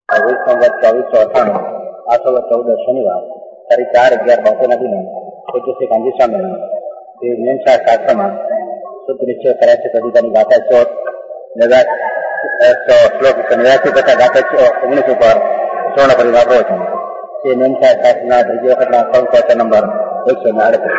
संवत 2498 814 शनिवार तारीख 4/11/72 દિને પૂજ્ય શ્રી ગાંધી સ્વામી તે મેનશાહ શાસ્ત્રમાં શુદ્ધ નિશ્ચય 83 કવિતાની ગાથા શ્લોક 89 તથા ગાથા 19 ઉપર સ્વર્ણ કરી વાપરો છે. તે મેનશાહ શાસ્ત્રના ત્રીજી વખતના સંવત નંબર 138.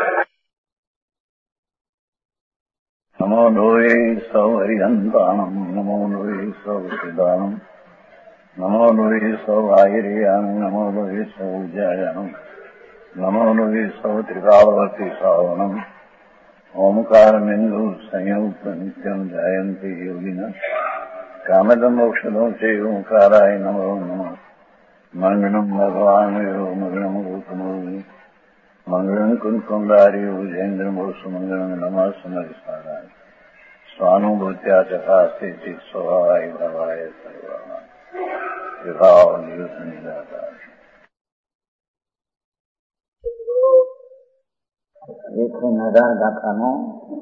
નમો લોહે સૌ હરિહંતાણમ નમો લોહે સૌ સિદ્ધાણમ નમો લોહે સૌ આયર્યામ નમો લોહે સૌ જયામ નમો લોહે સૌ ત્રિકાળવતી શ્રાવણમ ઓમકાર બિંદુ સંયુક્ત નિત્યમ જયંતી યોગિના કામદમ મોક્ષદો છે ઓંકારાય નમો નમઃ. મંગળમ ભગવાન મંગળમ ગૌતમો મંગળમ કુંકુંડાર્યો જૈન્દ્રમો સુમંગળમ નમઃ સમરિસ્વારાય સ્વાનુભૂત્યા ચકાસ્તે ચિત સ્વભાવાય ભવાય સર્વમાં વિભાવ નિયુત નિરાકાર. 118 ગાથાનો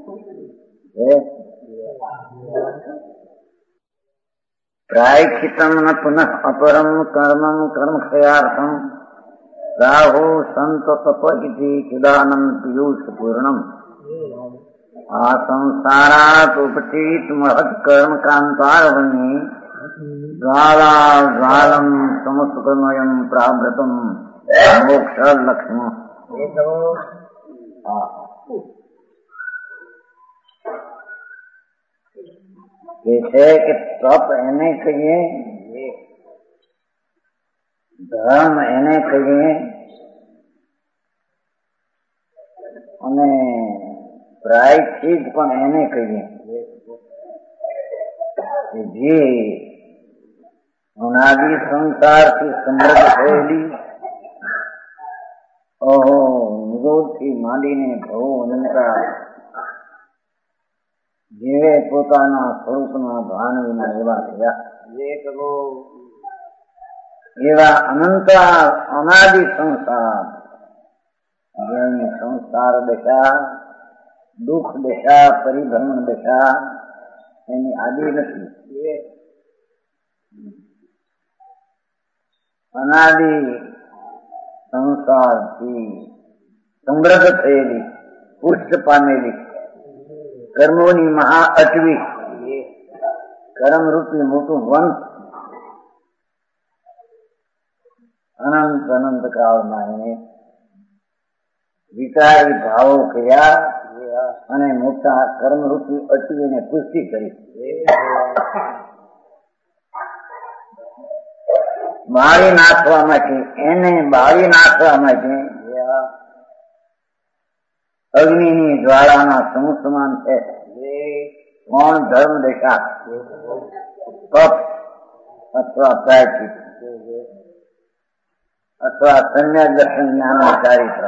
પ્રાયશ્ચિતમ ન પુનઃ અપરમ કર્મમ કર્મક્ષયાર્થમ રાહુ સંત તપ ઇતિ ચિદાનંદ પિયુષ પૂર્ણમ આ સંસારાત ઉપચિત મહત કર્મ કાંતારવની જ્વાલા જ્વાલમ સમસ્તમયમ પ્રાવૃતમ મોક્ષ લક્ષ્મ. કે છે કે તપ એને કહીએ, ધર્મ એને કહીએ અને પ્રાયશ્ચિત પણ એને કહીએ કે જે અનાદિ સંસારથી સમૃદ્ધ થયેલી નિરોધથી માંડીને ભવો અનંતા જીવે પોતાના સ્વરૂપના ભાન વિના એવા થયા. એવા અનંત અનાદિ સંસાર જેની સંસાર દશા દુઃખ દશા પરિભ્રમણ દશા એની આદિ નથી. અનાદિ સંસારથી સમૃદ્ધ થયેલી પુષ્ટ પામેલી કર્મોની મહા અટવી કર્મરૂપી મોટું વન અનંત અનંત કાળમાં એને વિકારી ભાવો કર્યા અને મોટા કર્મરૂપી અટવીને પુષ્ટિ કરી. બાળી નાખવા માટે એને બાળી નાખવા માટે અગ્નિની જ્વાળાના સમૂહ સમાન છે. કોણ? ધર્મ દશા, તપ અથવા પ્રાયશ્ચિત અથવા સમ્યક દર્શન જ્ઞાન ચારિત્ર.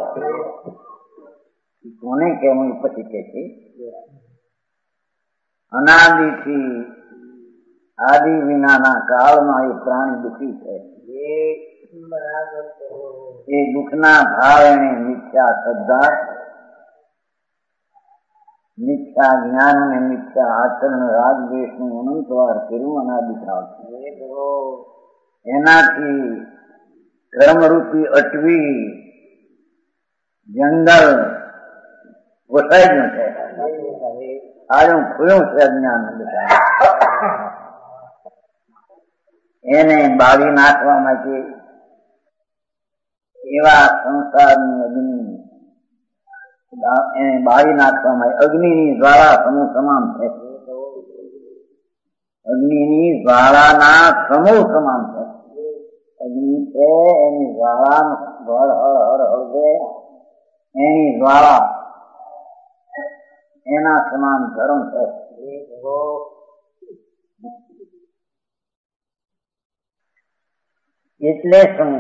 કોને કહેવું પછી કે છે અનાદિથી આદિ વિનાના કાળમાં એ પ્રાણી દુઃખી છે. એ દુઃખના ભાવ એને મિથ્યા શ્રદ્ધા, મિથ્યા જ્ઞાન અને મિથ્યા આચરણ રાગ દ્વેષનું અનંતવાર કર્યું અનાદિકાળ. એનાથી કર્મરૂપી અટવી જંગલ વસાઈ ગયું છે. આનું ખુલ્લું છે અજ્ઞાન. એને બાળી નાખવા માટે એવા સંસારની અગ્નિ એને બાળી નાખવા માટે અગ્નિની જ્વાળા સમૂહ સમાન છે. અગ્નિની જ્વાળાના સમૂહ સમાન છે. અગ્નિ છે એની જ્વાળા હળ હળ હળગે એની જ્વાળા એના સમાન ધર્મ છે. એટલે શું?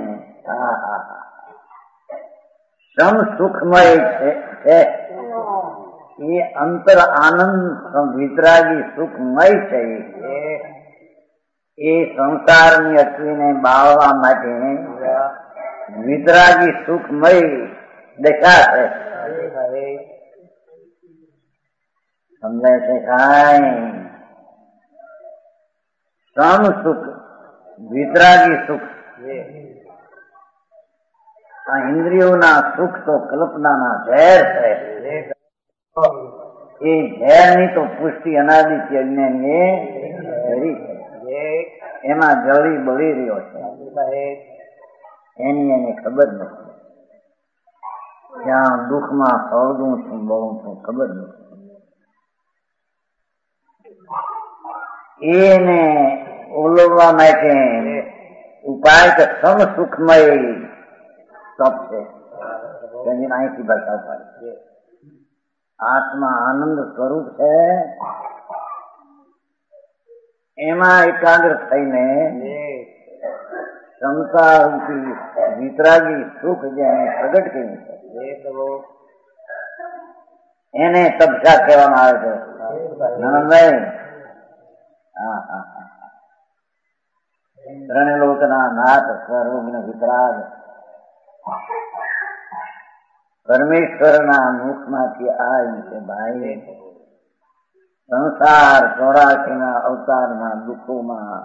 સમ સુખમય છે એ અંતર આનંદ વિતરાગી સુખમય છે. એ સંસારની અટવીને બાળવા માટે વિતરાગી સુખમય દશા છે. સમજાય છે? કાંઈ સમ સુખ વિતરાગી સુખ. આ ઇન્દ્રિયોના સુખ તો કલ્પનાના ઝેર છે. એ ઝેરની તો પુષ્ટિ અનાદિત્ય અજ્ઞાનીએ કરી છે. એમાં જળી બળી રહ્યો છે, એની એને ખબર નથી. ત્યાં દુઃખમાં સળગું છું, બળું છું, ખબર નથી. એને ઓલવવા માટે ઉપાય કે સમ સુખમય તપ છે. તેની અહીંથી બતાવતા આત્મા આનંદ સ્વરૂપ છે. એમાં એકાગ્ર થઈને ક્ષમતા રૂપી વિતરાગી સુખ જેને પ્રગટ કર્યું છે એને તપસ્યા કહેવામાં આવે છે. નંદભાઈ, ત્રણલોકના નાથ સર્વજ્ઞ વિતરાગ પરમેશ્વરના મુખમાંથી આ છે ભાઈ. સંસાર 84 ના અવતારના દુઃખોમાં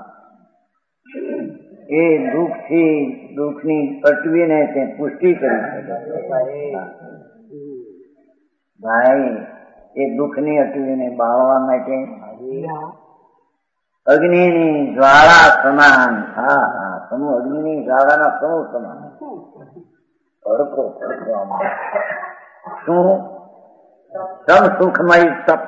એ દુઃખની અટવીને તે પુષ્ટિ કરી શકે ભાઈ. એ દુઃખની અટવીને બાળવા માટે અગ્નિની જ્વાળા સમાન, અગ્નિની જ્વાળાના સમૂહ સમાન ભડકો ભડકવામાં શું સમ સુખમય તપ.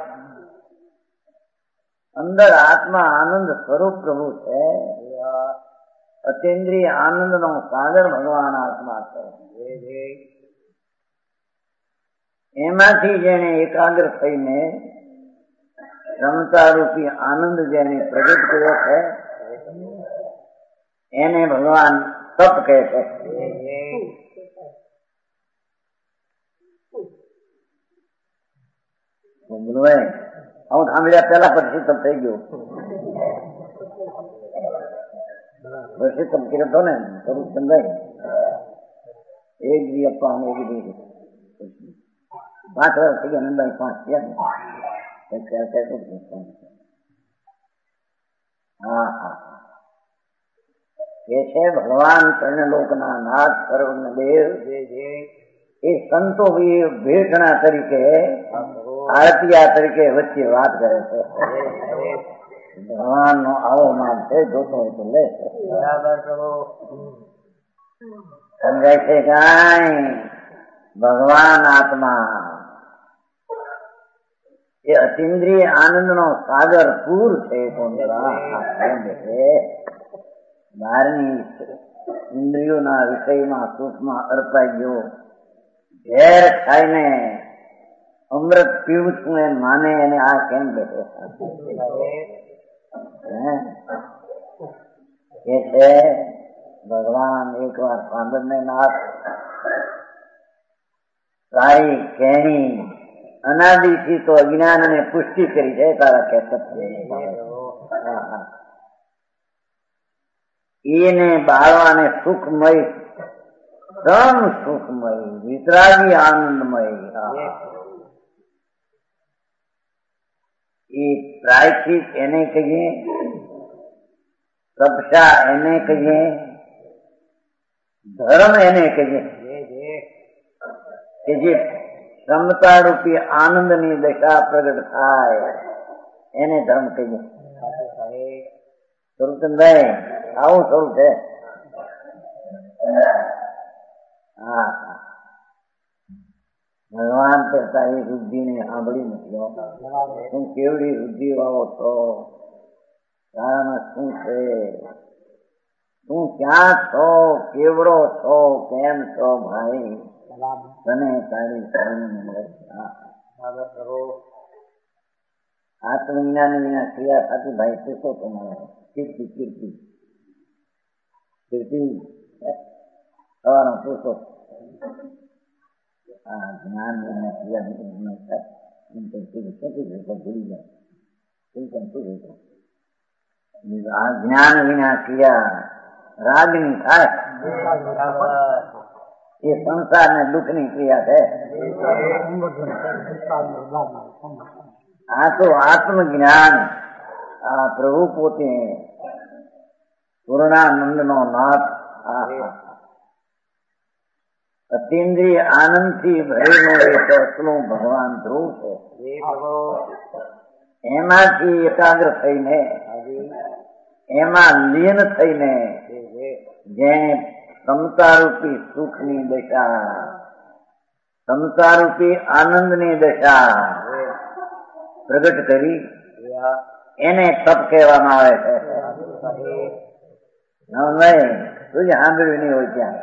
અંદર આત્મા આનંદ સ્વરૂપ પ્રભુ છે. અતિન્દ્રિય આનંદ નો સાગર ભગવાન આત્મા છે. એમાંથી જેને એકાગ્ર થઈને ક્ષમતા રૂપી આનંદ જેને પ્રગટ કર્યો છે એને ભગવાન તપ કહે છે. હું સાંભળ્યા પેલા પછી તપ થઈ ગયો. પછી તપ કર્યો હતો ને સ્વરૂપ સમજાય. એક દી અપ્પા એક દી 5 વર્ષ થઈ ગયા. નંદાઈ 5 થયા. એ છે ભગવાન ત્રણલોકના નાથ સર્વજ્ઞ દેવ. એ સંતો ભેટણા તરીકે આરતીયા તરીકે વચ્ચે વાત કરે છે. ભગવાન નો આવો નામ છે, જોતો હોય તો લે. સમજાય છે કાંઈ? ભગવાન આત્મા એ અતિન્દ્રિય આનંદ નો સાગર પૂર છે. બહારની ઇન્દ્રિયોના વિષયમાં સુખમાં અર્પાઈ ગયો. ઝેર ખાઈને અમૃત પીવું છું એમ માને એને આ કેમ બેઠે છે? ભગવાન એકવાર સાંભળને નાથ તારી કેણી અનાદિથી તો અજ્ઞાન અને પુષ્ટિ કરી છે તારા કેસત. એને બાળવાને સુખમય સમ સુખમય વિતરાગી આનંદમય એ પ્રાયશ્ચિત એને કહીએ, તપસ્યા એને કહીએ, ધર્મ એને કહીએ કે જે ક્ષમતા રૂપી આનંદ ની દશા પ્રગટ થાય એને ધર્મ કહીએ. સ્વરૂપચંદભાઈ આવું સ્વરૂપ છે. ભગવાન કરતા એ વૃદ્ધિ ને સાંભળી નથી. તું કેવડી વૃદ્ધિ વાળો છો, તારામાં શું છે, તું ક્યાં છો, કેવડો છો, કેમ છો ભાઈ, તને તારી આત્મજ્ઞાની વિના ક્રિયા થતી ભાઈ પૂછો તમારે. કીર્તિ કીર્તિ કીર્તિ સવારનો પૂછો. જ્ઞાન વિના ક્રિયા ભૂલી જાય. આ જ્ઞાન વિના ક્રિયા રાગની થાય એ સંસાર ને દુઃખ ની ક્રિયા છે. આ તો આત્મજ્ઞાન આ પ્રભુ પોતે પૂર્ણાનંદ નો નાથ. અતિન્દ્રિય આનંદ થી ભરેલું એ તો એટલું ભગવાન ધ્રુવ છે. એમાંથી એકાગ્ર થઈને એમાં લીન થઈને જેને સમતારૂપી સુખની દશા, સમતારૂપી આનંદની દશા પ્રગટ કરી એને તપ કહેવામાં આવે છે. નહીં તું જ સાંભળ્યું નહીં હોય ત્યાં.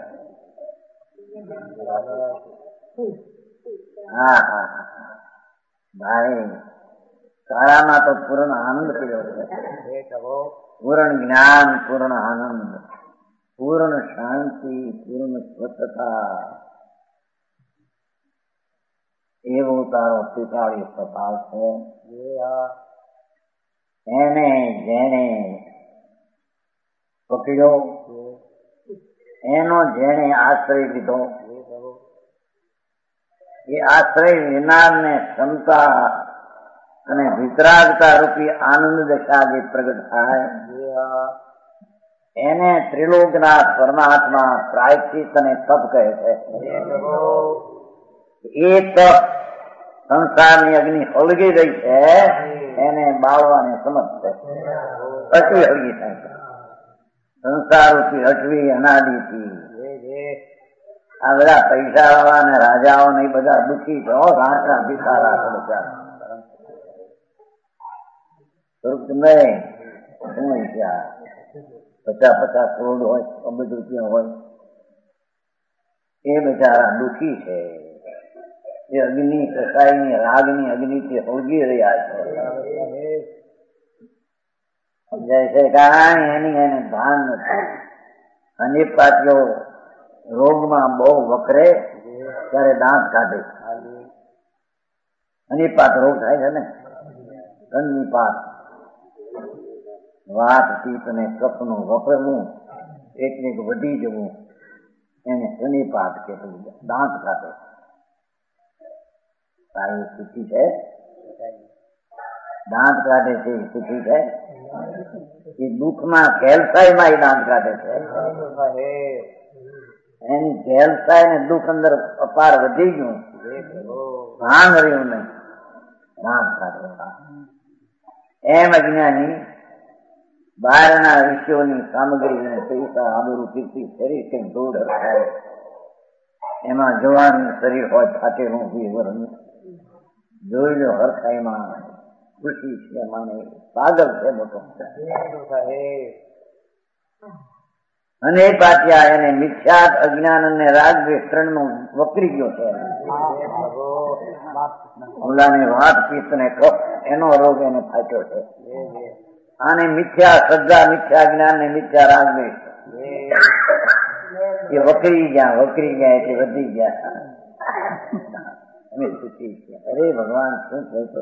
હા હા ભાઈ, તારામાં તો પૂર્ણ આનંદ પીડ્યો છે. પૂર્ણ જ્ઞાન, પૂર્ણ આનંદ, પૂર્ણ શાંતિ, પૂર્ણ સ્વચ્છતા, એવો તારો સ્વીકાર્ય સ્વભાવ છે. એને જેને પકડ્યો, એનો જેને આશ્રય લીધો, એ આશ્રય વિનારને ક્ષમતા અને વિતરાગતા રૂપી આનંદ દશા જે પ્રગટ થાય એને ત્રિલોકનાથ પરમાત્મા પ્રાયશ્ચિત અને તપ કહે છે. એ તપ સંસારની અગ્નિ હળગી રહી છે એને બાળવાને સમજ છે. અટવી હળગી થાય છે સંસાર રૂપી અટવી અનાદિથી. આ બધા પૈસા વાળા ને રાજાઓ ને બધા દુઃખી છે. રાજા ભિખારા છે બધા. પચાસ કરોડ હોય, અબજ રૂપિયા હોય, એ બિચારા દુઃખી છે. એ અગ્નિ કસાઈની રાગની અગ્નિથી હોળગી રહ્યા છે. જૈસે કાંઈ એની એને ભાન નથી. અને પાછો રોગમાં બહુ વકરે ત્યારે દાંત કાઢે. અનિપાત રોગ થાય છે ને, અનિપાત વાત પિત્ત ને કફ નું વપરવું, એકને વધી જવું, એને અનિપાત કે દાંત કાઢે. સારી સ્થિતિ છે. દાંત કાઢે છે એ સ્થિતિ છે. એ દુઃખમાં કેલ્સાઈમાં એ દાંત કાઢે છે. એની કેલ્સાઈ ને દુઃખ અંદર અપાર વધી ગયું, ભાન રહ્યું નહીં, દાંત કાઢે. એમ અજ્ઞાની બહારના વિષયોની સામગ્રી પૈસા, આબરૂ, કીર્તિ, શરીર કે દોડ થાય. એમાં જવાનું શરીર હોય ફાટેલું વિવરણ જોઈ લો હરખાઈમાં ખુશી છે. માને પાગલ છે મોટો. અને એ પાછા એને મિથ્યાત અજ્ઞાન અને રાગ ત્રણ નું વકરી ગયો છે. ઓલાને વાત પિત્ત ને કફ એનો રોગ એને ફાટ્યો છે. આને મિથ્યા શ્રદ્ધા, મિથ્યા જ્ઞાન ને મિથ્યા રાગ એ વકરી ગયા એટલે વધી ગયા. અરે ભગવાન શું કહેતો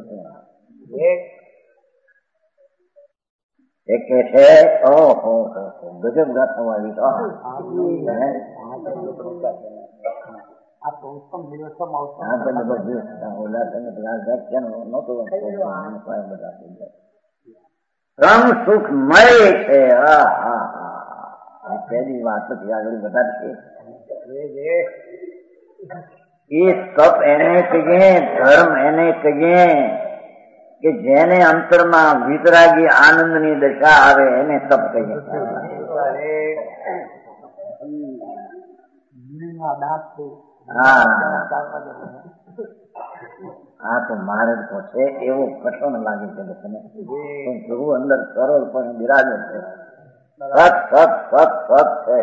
એક છે. ઓહો ગજબ ગાથા વાળી પરમ સુખ મળે છે. પહેલી વાત પછી આગળ વધારશે. એ તપ એને કહીએ, ધર્મ એને કહીએ કે જેને અંતરમાં વિતરાગી આનંદની દશા આવે એને તપ કહીએ. હા તો મારે તો છે એવું કઠણ લાગે છે બધાને, પણ પ્રભુ અંદર સરળ પણ બિરાજે છે. છે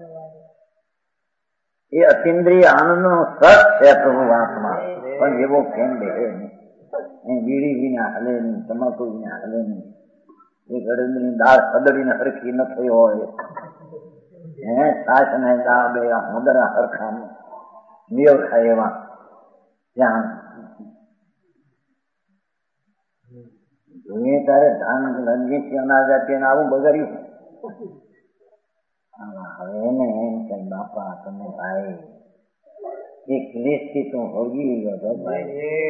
એ અતિન્દ્રિય આનંદ નો સત છે પ્રભુ આત્મા. પણ એવો કેમ દેખે નહીં. બીડી વિના હલે નહીં, તમાકુ વિના હલે નહીં. એક અડદની દાળ સદડીને હરખી ન થઈ હોય, સાસ ને દાળ બે મદરા હરખા મેળ ખાય એવા ત્યાં જોઈએ તારે ધાન લંગી અનાજ આપીને આવું બગાડ્યું. હવે એને એમ કઈ બાપા તમે ભાઈ એ ક્લેશથી તું હોગી ગયો છો ભાઈ,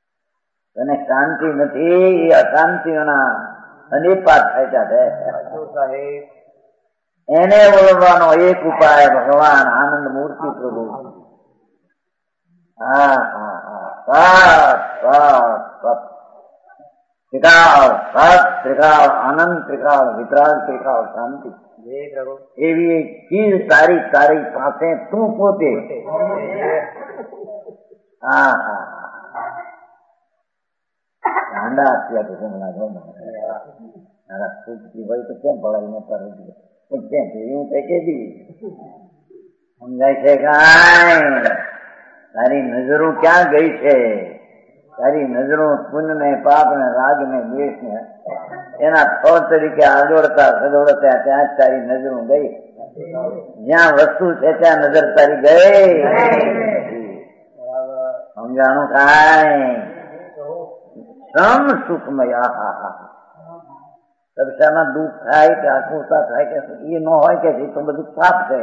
તને શાંતિ નથી. એ અશાંતિઓના અનિપાત થાય છે. એને ઓળખવાનો એક ઉપાય ભગવાન આનંદ મૂર્તિ પ્રભુ. હા હા હા સત સત ત્રિકાળ સત ત્રિકાળ આનંદ ત્રિકાળ વિતરાગ ત્રિકાળ શાંતિ. એવી એક ચીજ તારી તારી પાસે તું પોતે. હા હા ગાંડા અત્યારે સુખી હોય તો કેમ પડાવી ન કરે કેમ એવું કઈ કે સમજાય છે કાંઈ? તારી નજરો ક્યાં ગઈ છે? તારી નજરો પુણ્ય ને પાપ ને રાગ ને દ્વેષ ને એના ફળ તરીકે આદોડતા સદોડતા ત્યાં જ તારી નજરો ગઈ. જ્યાં વસ્તુ છે ત્યાં નજર તારી ગઈ. સમજાણું કાંઈ? સમ સુખમય. તરસામાં દુઃખ થાય કે આકુરતા થાય કે એ ન હોય કે તો બધું પાપ છે.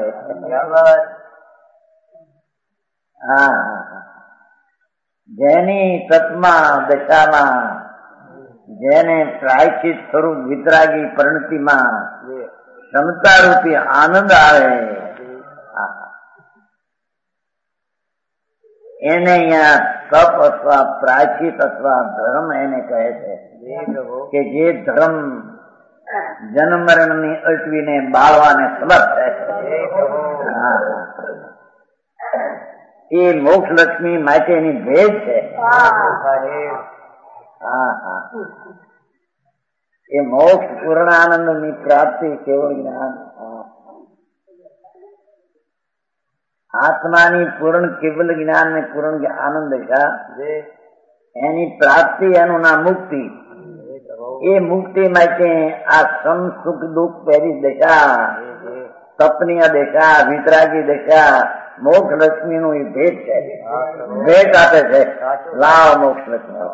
હા જેની તત્માં દશામાં જેને પ્રાયચિત સ્વરૂપ વિતરાગી પરિણતિમાં ક્ષમતા રૂપી આનંદ આવે એને અહીંયા તપ અથવા પ્રાયચિત અથવા ધર્મ એને કહે છે કે જે ધર્મ જન્મ મરણ ની અટવીને બાળવાને સમર્થ છે. એ મોક્ષ લક્ષ્મી માટેની ભેદ છે. એ મોક્ષ પૂર્ણ આનંદ ની પ્રાપ્તિ કેવળ જ્ઞાન આત્માની પૂર્ણ કેવલ જ્ઞાન ને પૂર્ણ આનંદ દશા એની પ્રાપ્તિ એનું નામ મુક્તિ. એ મુક્તિ માટે આ સમ સુખ દુઃખ પહેરી દશા તપનીય દશા વિતરાગી દશા મોક્ષ લક્ષ્મી નું એ ભેટ છે. ભેટ આપે છે. લાવ મોક્ષ લક્ષ્મી.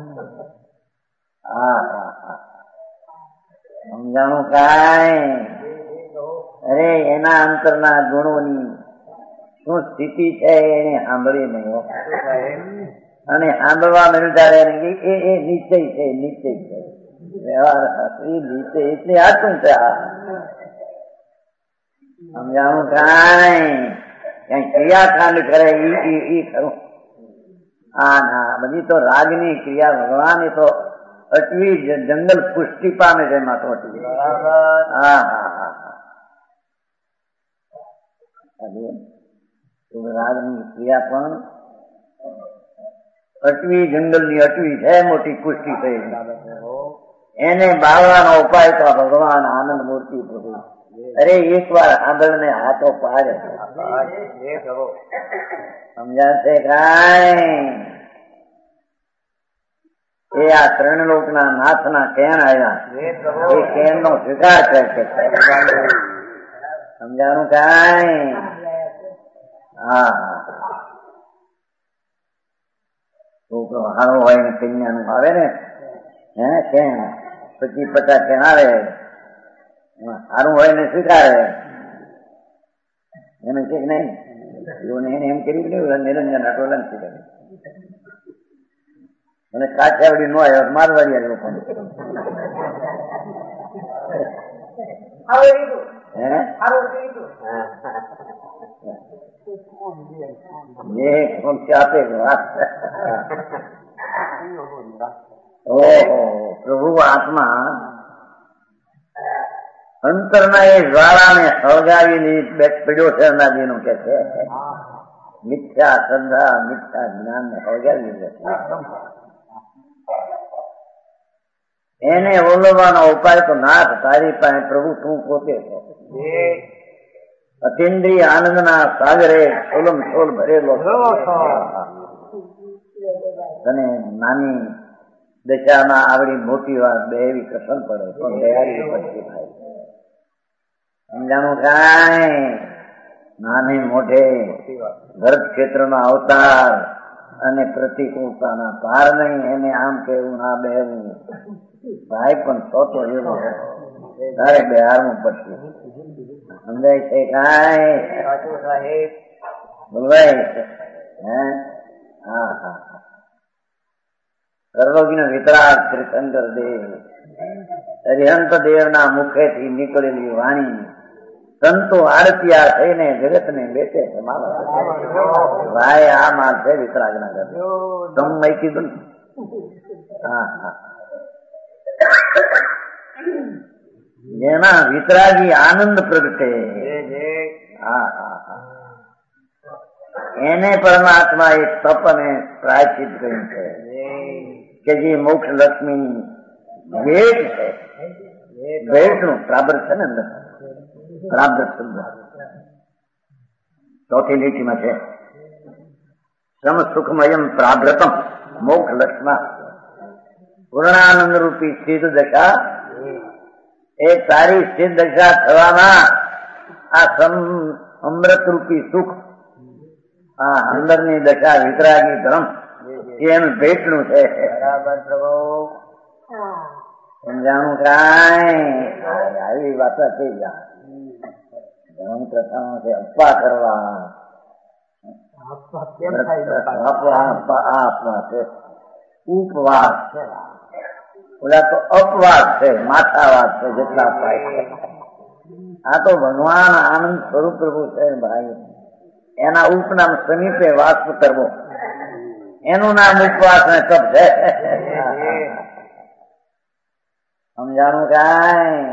સમજાણું કાંઈ? અરે એના અંતરના ગુણોની શું સ્થિતિ છે એને સાંભળી નહીં. અને સાંભળવા મળતા રહે એ નિશ્ચય છે. નિશ્ચય છે વ્યવહાર નિશ્ચય એટલે આટલું છે. સમજાણું કાંઈ? કઈ ક્રિયાકાંડ કરે ઈ ખરું. હા ના બધી તો રાગની ક્રિયા ભગવાન એ તો અટવી જંગલ પુષ્ટિ પામે છે એમાં તો અટવી. હા રાગની ક્રિયા પણ અટવી જંગલ ની અટવી છે મોટી પુષ્ટિ થઈ. એને બાળવાનો ઉપાય તો ભગવાન આનંદ મૂર્તિ પ્રભુ. અરે એક વાર આંધળ ને હાથો પાડે. સમજાશે કાંઈ? એ આ ત્રણ લોક ના નાથ ના કેણ આવ્યા એ કેણ નો સ્વીકાર કરે છે. સમજાણું કાંઈ? છોકરો હારો હોય ને કન્યા નું આવે ને કેણ પછી 50 કેણ આવે સારું હોય ને સ્વીકારે એને છે કે નહીં? એને એમ કર્યું કે નિરંજન અટોલન સ્વીકારે અને કાઠિયાવાડી નો આવ્યો મારવાડી આવ્યો પણ આપે પ્રભુ આત્મા અંતરના એ જ્વાળાને સળગાવી પડ્યો છે. અનાદિ નું કે છે મિથ્યા શ્રદ્ધા મિથ્યા જ્ઞાન ને સળગાવી લે. એને ઓલવવાનો ઉપાય તો નાથ તારી પાસે પ્રભુ તું પોતે છો. અતિન્દ્રિય આનંદ ના સાગરે છોલમ છોલ ભરેલો અને નાની દશામાં આવડી મોટી વાત બે એવી કસમ પડે પણ દયાળી પછી થાય. સમજાણું કાંઈ? નાની મોઢે ભરત ક્ષેત્ર નો અવતાર અને પ્રતિકૂળતાના પાર નહીં. એને આમ કેવું ના બેવું ભાઈ પણ તો એવો તારે 12મું પડશે. સમજાય છે કાંઈ? બોલવાય છે. સર્વજ્ઞ વિતરાગ શ્રી શંકર દેવ અરિહંત દેવના મુખેથી નીકળેલી વાણી સંતો આરતિયા થઈને જગતને બેઠે છે. ભાઈ આ માલ છે વિતરાગના ઘર. તમે કીધું ને. હા હા, જેના વિતરાગી આનંદ પ્રગટે. હા હા હા, એને પરમાત્મા એ તપ અને પ્રાયશ્ચિત કર્યું છે કે જે મોક્ષ લક્ષ્મી ભેટ છે. ભેટનું પ્રાબર છે ને અંદર, પ્રાબ્ધ શબ્દ ચોથી લીટીમાં છે. શ્રમ સુખમયમ પ્રાભ્રતમ મોક્ષ લક્ષ્મા પૂર્ણાનંદ રૂપી સિદ્ધ દશા. એ તારી સિદ્ધ દશા થવામાં આ અમૃત રૂપી સુખ, આ અંદરની દશા વિતરાગી ધર્મ એનું ભેટનું છે. બરાબર પ્રભુ સમજાણું કાંઈ આવી વાતો થઈ જાય. ધર્મ પ્રથા છે અપવા કરવા, આપવા છે ઉપવાસ છે. ઓલા તો અપવાસ છે, માથાવાસ છે. જેટલા અપાય છે આ તો ભગવાન આનંદ સ્વરૂપ પ્રભુ છે ભાઈ. એના ઉપનામ સમીપે વાસ કરવો એનું નામ ઉપવાસ ને તપ છે. સમજાણું કાંઈ?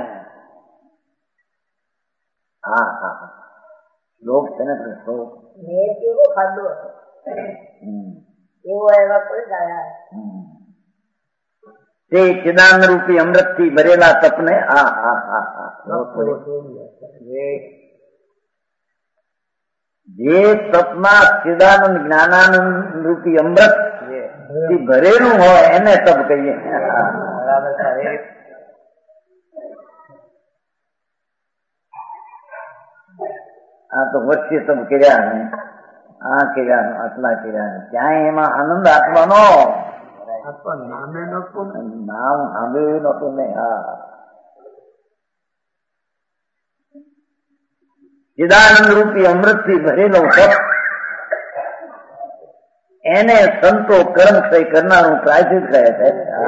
હા હા, શ્લોક છે ને શ્લોક કેવો ખાધો એવો એવા કોઈ ગયા તે ચિદાન રૂપી અમૃત થી ભરેલા તપને. હા હા હા હા, જે તપમાં ચિદાનંદ જ્ઞાનાનંદ રૂપી અમૃત થી ભરેલું હોય એને તપ કહીએ. બરાબર સાહેબ. આ તો વચ્ચે તપ કર્યા ને આ કર્યા આટલા કર્યા ને ક્યાંય એમાં આનંદ આપવાનો નામ સાંભળ્યું નતું ને. હા, ચિદાનંદ રૂપી અમૃત થી ભરેલો તપ એને સંતો કર્મ ક્ષય કરનારું પ્રાયશ્ચિત કહે છે.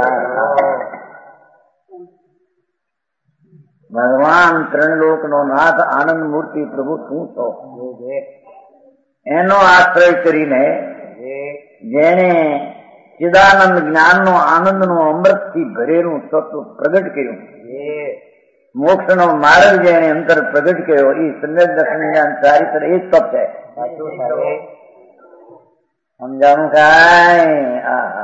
ભગવાન ત્રણ લોક નો નાથ આનંદ મૂર્તિ પ્રભુ શું છો એનો આશ્રય કરીને જેને ચિદાનંદ જ્ઞાન નો આનંદ નું અમૃત થી ભરેલું તત્વ પ્રગટ કર્યું, મોક્ષ નો માર્ગ જેને અંતર પ્રગટ કર્યો, એ સમ્યક દર્શન જ્ઞાન ચારિત્ર એ જ તપ છે. સમજાણું કાંઈ?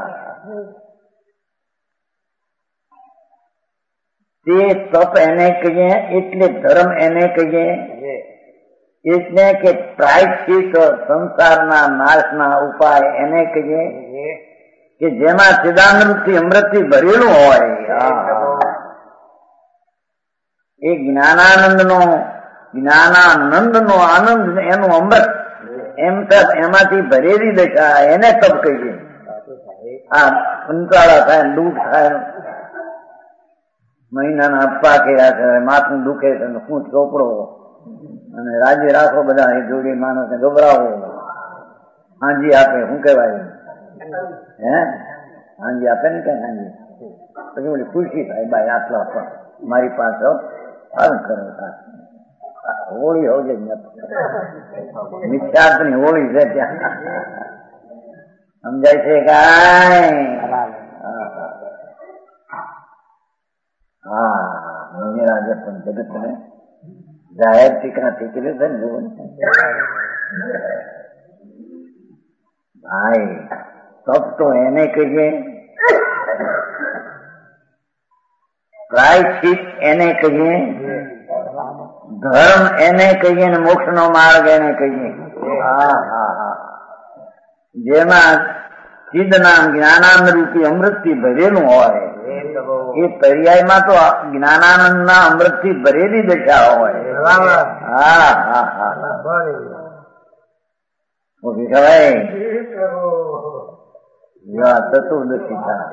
તે તપ એને કહીએ એટલે ધર્મ એને કહીએ એટલે કે પ્રાયશ્ચિત સંસારના નાશના ઉપાય એને કહીએ કે જેમાં ચિદાનંદથી અમૃતથી ભરેલું હોય. એ જ્ઞાનાનંદ નો આનંદ એનું અમૃત એમ તપ એમાંથી ભરેલી દશા એને તપ કહીએ. આ કંટાળા થાય, દુઃખ થાય, મહિનાના અપ્પા કર્યા છે, માથું દુખે છે, શું ચોપડો અને રાજી રાખો બધા એ જોડી માણસને ગભરાવો. હાંજી આપે શું કહેવાય? હે હાંજી આપે ને કઈ હાંજી પછી ઓલી ખુશી થાય ભાઈ આટલા પણ મારી પાસે સારું કરે. હોળી હોજે મિથ્યાર્થની હોળી છે ત્યાં. સમજાય છે કાંઈ? હા, રાજે પણ જગત ને જાહેર ટીકા ટીકરી છે ને જોવું ભાઈ. તપ તો એને કહીએ, પ્રાયશ્ચિત એને કહીએ, ધર્મ એને કહીએ ને મોક્ષ નો માર્ગ એને કહીએ. હા હા હા, જેમાં ચિદ નામ જ્ઞાનાનંદ રૂપી અમૃત થી ભરેલું હોય એ પર્યાયમાં તો જ્ઞાનાનંદ ના અમૃત થી ભરેલી દશા હોય. હા હા હા, ચતુર્દશી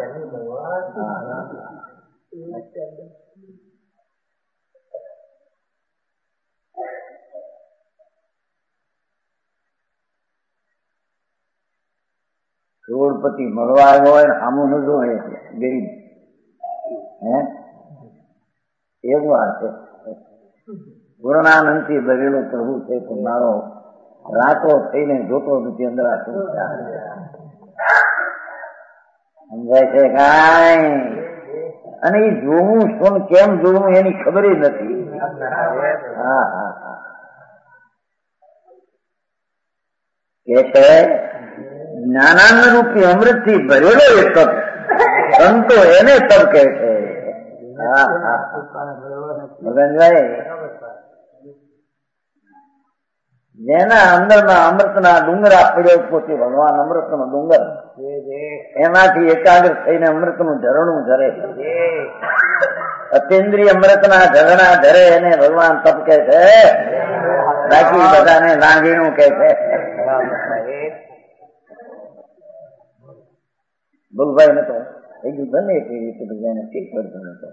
કરોડપતિ મળવા આવ્યો હોય આમું ન જોવે ગરીબ. હે એવું આ છે. પૂર્ણાનંદથી ભરેલો પ્રભુ છે તો મારો રાતો થઈને જોતો નથી અંદર આ શું સમજાય છે કાંઈ. અને એ જોવું શું કેમ જોવું એની ખબર નથી. હા હા હા કે છે જ્ઞાનાનંદ રૂપી અમૃત થી ભરેલો એ તપ સંતો એને તપ કહે છે. હા હા મગનભાઈ જેના અંદરમાં અમૃતના ડુંગરા પડ્યો પોતે ભગવાન અમૃતનો ડુંગર એમાંથી એકાગ્ર થઈને અમૃતનું ઝરણું ઝરે. અતિન્દ્રિય અમૃતના ઝરણા ઝરે એને ભગવાન તપ કહે છે. બાકી બધાને લાંગીનું કહે છે. બોલભાઈ ને તો થઈ ગયું બને કેવી રીતે બધાને ઠીક પડતું નતો.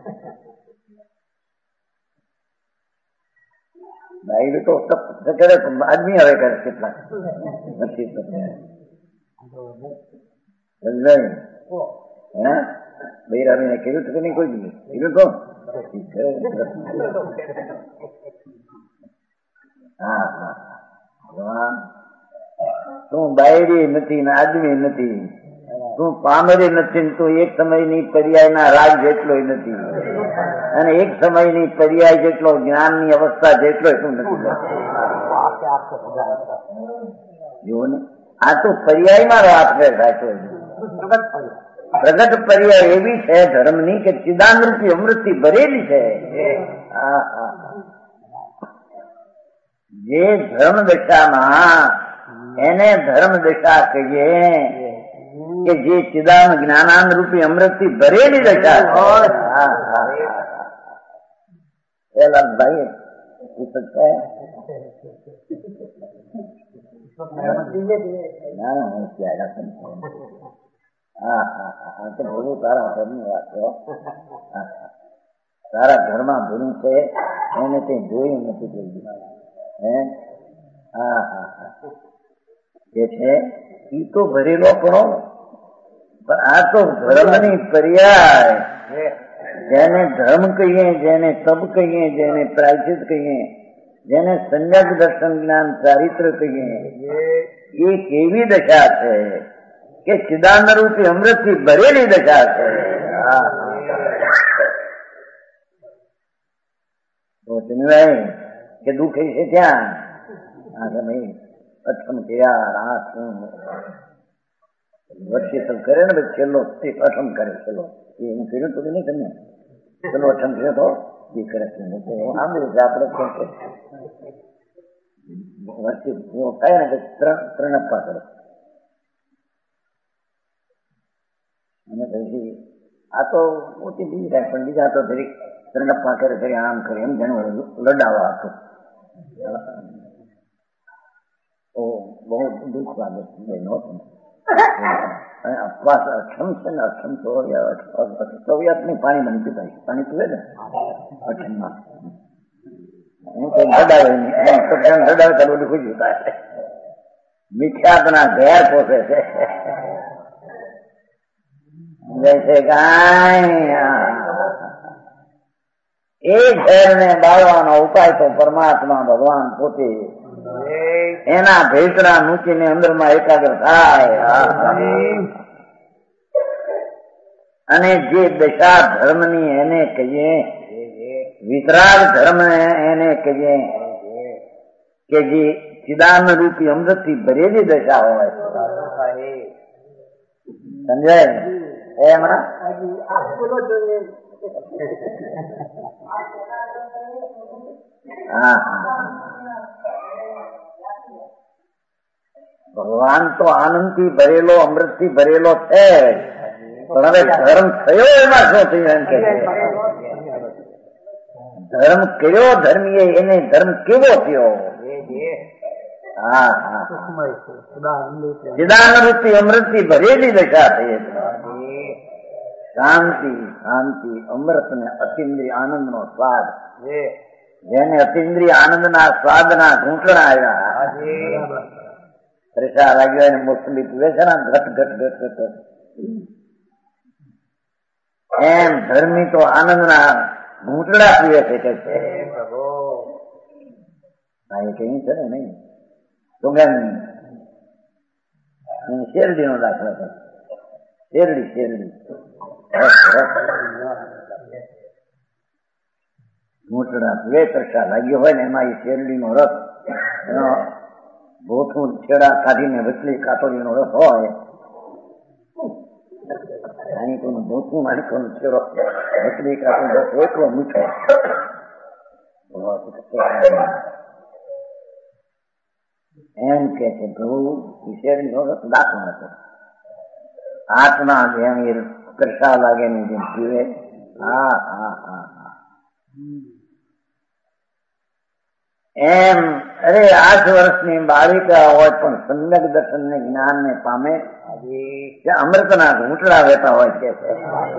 ભાઈ તો તપ કરે આદમી હવે કરે કેટલાક નથી હે બૈરામીને કીધું તો નહીં કોઈ દીધું કીધું તો હા હા ભગવાન તું બાયરી નથી ને આદમી નથી, તું પામરી નથી, તું એક સમયની પર્યાયના રાગ જેટલો નથી અને એક સમયની પર્યાય જેટલો જ્ઞાનની અવસ્થા જેટલો તું નથી. જો ને આ તો પર્યાયમાં વાત રાખ્યો. પ્રગટ પર્યાય એવી છે ધર્મની કે ચિદાનરૂપી અમૃતથી ભરેલી છે. જે ધર્મ દશામાં એને ધર્મ દશા કહીએ કે જે ચિદાન જ્ઞાનાન રૂપી અમૃતથી ભરેલી દશા. પેલા ભાઈ પૂછે તો બોલું તારા ઘરની વાત છે. તારા ઘરમાં ભૂલું છે એને કઈ જોયું નથી જોયું. હે હા હા હા જે છે ઈ તો ભરેલો પણ આ તો ધર્મની પર્યાય. જેને ધર્મ કહીએ, જેને તપ કહીએ, જેને પ્રાયશ્ચિત કહીએ, જેને સંયક દર્શન જ્ઞાન ચારિત્ર કહીએ, એ કેવી દશા છે કે ચિદાન રૂપી અમૃતથી ભરેલી દશા છે. તો ચિન્વાય કે દુઃખ છે ત્યાં અઠમ થયા વર્ષી કરે ને ભાઈ છેલ્લો અઠમ કરે છેલ્લો એ હું કર્યું તો નહીં તમને છેલ્લો અઠમ થયો તો એ કરે સાંભળ્યું છે આપણે વર્ષી થાય ને ત્રણ અપ્પા કરે અને પછી આ તો મોટી બીજી થાય પણ બીજા તો જરીક ત્રણ અપ્પા કરે ફરી આમ કરે એમ જાણવું લડાવા હતું. બહુ દુઃખ લાગે અપવાસ અક્ષમ છે ને અક્ષમ ચોવ્યાસની પાણી મને પીતા પાણી પીવે ને અક્ષમમાં રડાવે તો બધું ખુશ થાય. મિથ્યાત્મના ઘેર પોસે છે એ ઘેરને બાળવાનો ઉપાય તો પરમાત્મા ભગવાન પોતે એના ભેટડા મૂકીને અંદરમાં એકાગ્ર થાય. અને જે દશા ધર્મની એને કહીએ, વિતરાગ ધર્મ એને કહીએ કે જે ચિદાન રૂપી અમૃતથી ભરેલી દશા હોય. સમજાય એમાં હા ભગવાન તો આનંદથી ભરેલો અમૃતથી ભરેલો છે પણ હવે ધર્મ થયો એમાં શું થયું એમ કે ધર્મ કર્યો ધર્મીએ એને ધર્મ કેવો થયો. હા હા ચિદાન રૂપી અમૃતથી ભરેલી દશા થઈ. શાંતિ શાંતિ અમૃત ને અતિન્દ્રિય આનંદ નો સ્વાદ. જેને અતિન્દ્રિય આનંદના સ્વાદના ઘૂંટણા આવ્યા પરેશા લાગ્યો એને મોસંબી પીવે છે ને ઘટ ઘટ ઘટ ઘટ એમ ધર્મી તો આનંદના ઘૂંટડા પીવે છે કે છે એ કઈ છે ને નહીં તો કેમ શેરડી નો દાખલો છે શેરડી ઘૂંટડા પીવે તરસા લાગ્યો હોય ને એમાં એ શેરડી નો રસ એનો ભૂખું છેડા કાઢીને વચલી કાતોડીનો રસ હોય અહીં કોઈનું ભૂખું માણસોનો છેડો વચલી કાતોડી રસ એટલો મીઠો એમ કે છે પ્રભુ શેરડીનો રસ દાખલો હતો આત્મા જેમ એ તરસા લાગે ને જેમ પીવે એમ અરે 8 વર્ષની બાળિકા હોય પણ સમ્યક દર્શન ને જ્ઞાન ને પામે અમૃતના ઘૂંટડા રહેતા હોય કે છે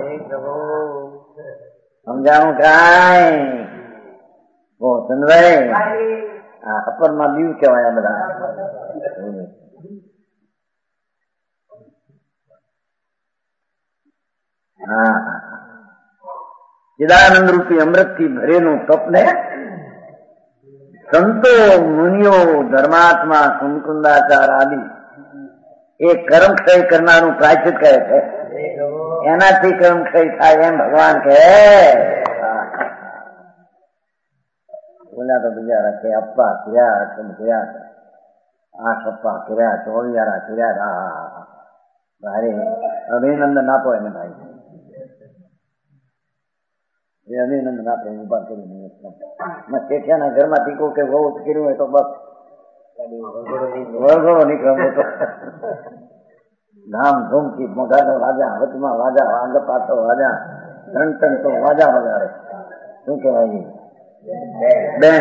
સમજાવું કાંઈ ચંદ્રભાઈ આ અપર માં દીવ કહેવાય બધા ચિદાનંદ રૂપી અમૃત થી ભરેલું તપને સંતો મુનિઓ ધર્માત્મા કુંકુંદાચાર આદિ એ કર્મક્ષય કરનારું પ્રાયશ્ચિત કહે છે એનાથી કર્મક્ષય થાય એમ ભગવાન કહે બોલ્યા તો બિચારા કે અપ્પા કર્યા કર્યા 8 અપ્પા કર્યા 24 કર્યા ભારે અભિનંદન આપો એને ભાઈ અભિનંદન આપે ઉભા કરીને શેઠિયાના ઘરમાં ટીકો કે બહુ કર્યું હોય તો બસ વળગોળો નીકળ્યો તો ધામધૂમથી મોઢાનો વાજા વચમાં વાજા વાંગ પાતો વાજા ટણ તો વાજા વગાડે શું કહેવાય બેન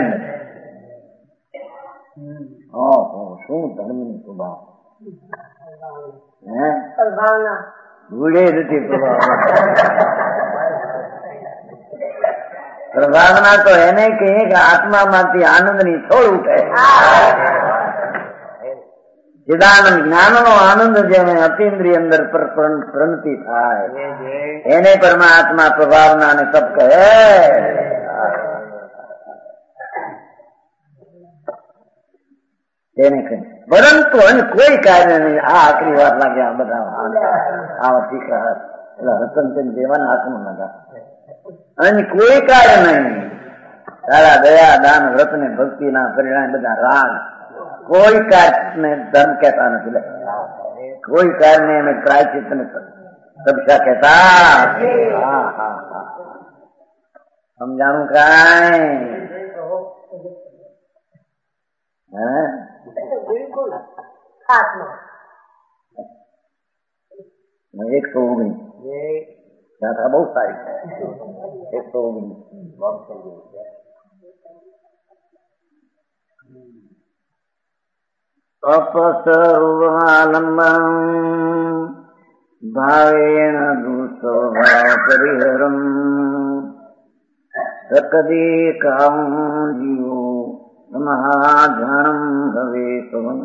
શું ધર્મની સ્વભાવ ભૂડે નથી પ્રભાવના તો એને કહીએ કે આત્મામાંથી આનંદની છોડ ઉઠે ચિદાનંદ જ્ઞાનનો આનંદ જેને અતિન્દ્રિય અંદર પ્રણતિ થાય એને પરમાત્મા પ્રભાવના ને સબ કહે તેને કહે પરંતુ અને કોઈ કાર્ય નહીં આ આખરી વાત લાગે આ બધા આવા ટીકા એટલે રતનચંદ જેવાના હાથમાં નતા અને કોઈ કાર્ય નહીં તારા દયા દાન વ્રત ને ભક્તિ ના પરિણામ બધા રાગ કોઈ કાર્યને ધર્મ કહેતા નથી કોઈ કાર્યને અમે પ્રાયશ્ચિત ને તપસ્યા કહેતા સમજાણું કાંઈ 119 ગાથા બહુ સારી 119 અપસર્વાલંબન ભાવેણ દુસ્વભાવ પરિહરમ સકદી કામ જીવો મહાધ્યાનમ ભવે પવન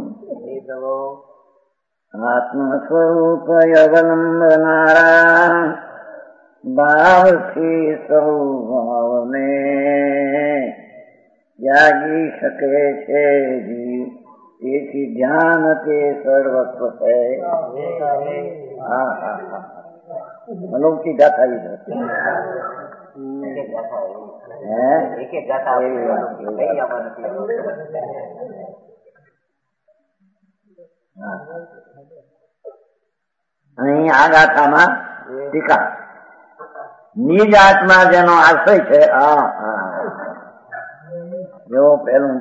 આત્મસ્વરૂપ અવલંબનારા ભાવથી સૌ ભાવને ત્યાગી શકે છે જીવ તેથી ધ્યાન તે સર્વસ્વ છે અલૌકિક ગાથા અહીં આ ગાથામાં ટીકા નિજ આત્મા જેનો આશ્રય છે જો પહેલું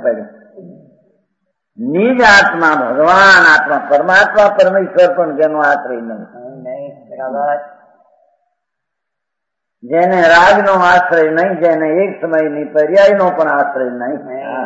નિજ આત્મા ભગવાન આત્મા પરમાત્મા પરમેશ્વર પણ જેનો આશ્રય નહીં જેને રાગ નો આશ્રય નહીં જેને એક સમયની પર્યાય નો પણ આશ્રય નહીં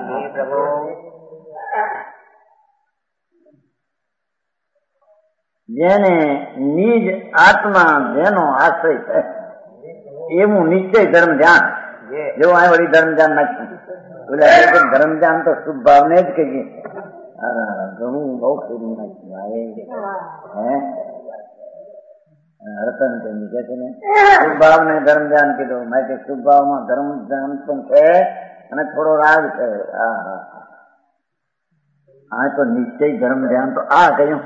જેને નિજ આત્મા જેનો આશ્રય છે એવું નિશ્ચય ધર્મ ધ્યાન જો આ વળી ધર્મ ધ્યાન નાખ્યું ધર્મ ધ્યાન તો શુભ ભાવને જ કહીએ ઘણું બહુ ફેરવી નાખ્યું હરતનચંદ કે છે ને શુભ ભાવ ને ધર્મ ધ્યાન કીધું માટે શુભ ભાવમાં ધર્મ ધ્યાન પણ છે અને થોડો રાગ છે. હા હા હા તો નિશ્ચય ધર્મ ધ્યાન તો આ કહ્યું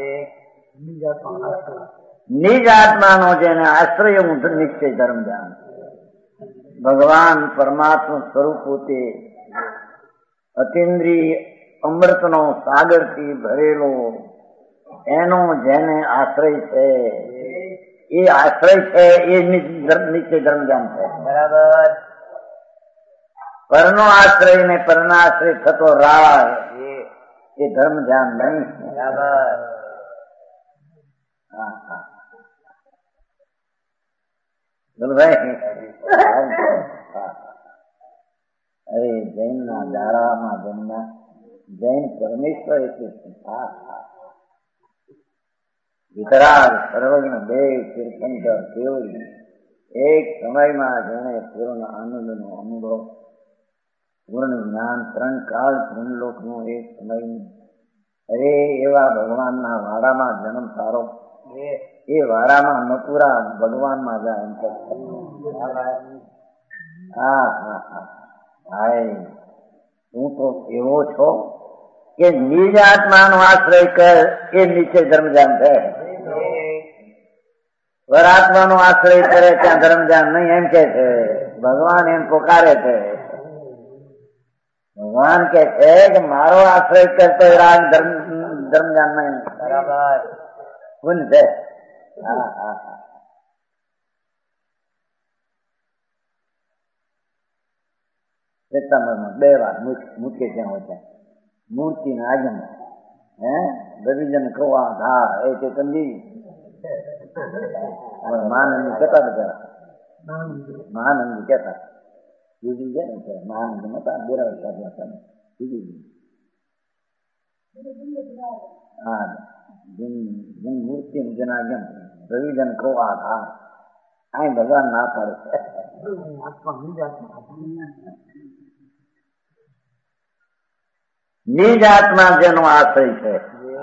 નિજ આત્માનો જેને આશ્રય હું નિશ્ચય ધર્મ ધ્યાન. ભગવાન પરમાત્મા સ્વરૂપ પોતે અતિન્દ્રિય અમૃતનો સાગરથી ભરેલો એનો જેને આશ્રય છે એ આશ્રય છે એ નિશ્ચય ધર્મ ધ્યાન છે. બરાબર. પરનો આશ્રય ને પરનાશ્રય થતો રાગ એ ધર્મ ધ્યાન નહીં. બરાબર. હા હા બોલો ભાઈ. અરે જૈન ના દારામાં જન્મ્યા જૈન પરમેશ્વર એટલે વિતરાગ સર્વજ્ઞ બે તીર્થંકર કેવડી એક સમયમાં જેને પૂર્ણ આનંદનો અનુભવ પૂર્ણ જ્ઞાન ત્રણ કાળ ત્રણ લોકનો એક સમય. અરે એવા ભગવાનના વાડામાં જન્મ તારો એ વાડામાં મથુરા ભગવાનમાં જાય એમ. હા હા હા ભાઈ હું તો એવો છો કે નિજ આત્માનો આશ્રય કર એ નીચે ધર્મ ધ્યાન છે. પરાત્માનો આશ્રય કરે ત્યાં ધર્મ ધ્યાન નહીં એમ કે છે. ભગવાન એમ પોકારે છે. ભગવાન કે છે કે મારો આશ્રય કરતો રાગ ધર્મ ધ્યાન નહીં. બરાબર કોણ છે? હા હા હા બે વાર મૂકે ત્યાં હોય ત્યાં મૂર્તિ ને આગમ હે રવિજન કવા ધા એ છે કંદી મહાનંદ કહેતા બધા મહાનંદ કહેતા જુદી છે ને મહાનંદ નતા બેરાવ હતા જુદી. હા જન મૂર્તિ જનાગમ રવિજન કવા ધા આ ભગવાન ના પાડે છે. નિજ આત્મા જેનો આશ્રય છે.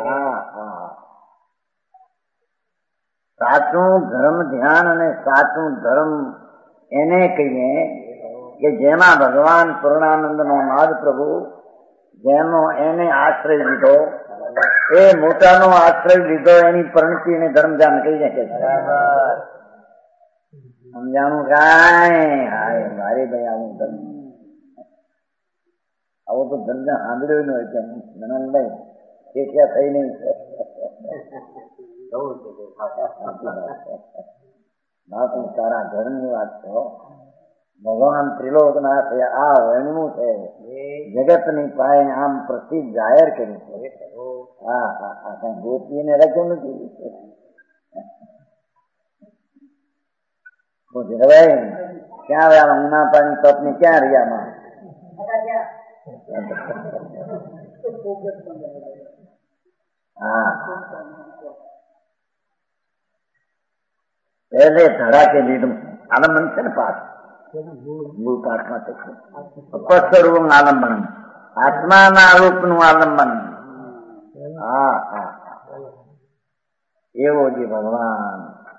સાચું ધર્મ ધ્યાન અને સાચું ધર્મ એને કહીએ કે જેમાં ભગવાન પૂર્ણાનંદ નો નાદ પ્રભુ જેનો એને આશ્રય લીધો એ મોટાનો આશ્રય લીધો એની પરિણતિ ને ધર્મ ધ્યાન કહીએ કે સમજાણું કાંઈ. હાય મારે ભાઈ આવું ધર્મ આવો તો ધર્મ સાંભળ્યો ન હોય કે નનંદભાઈ કે ક્યાં થઈ નહીં. તારા ઘરની વાત છો. ભગવાન ત્રિલોકનાથ આ વર્ણવું છે જગત ની પાસે આમ પ્રસિદ્ધ જાહેર કર્યું છે. હા હા હા કઈ ગોપીને રાખ્યો નથી. ભાઈ ક્યાં રહ્યા ઉના પાણી તપની ક્યાં રહ્યા? હા પહેલે ધડાકે લીધું આલંબન છે ને પાઠ મૂળ પાઠમાં છે સ્વરૂપ આલંબન આત્માના રૂપનું આલંબન. હા હા એવો જે ભગવાન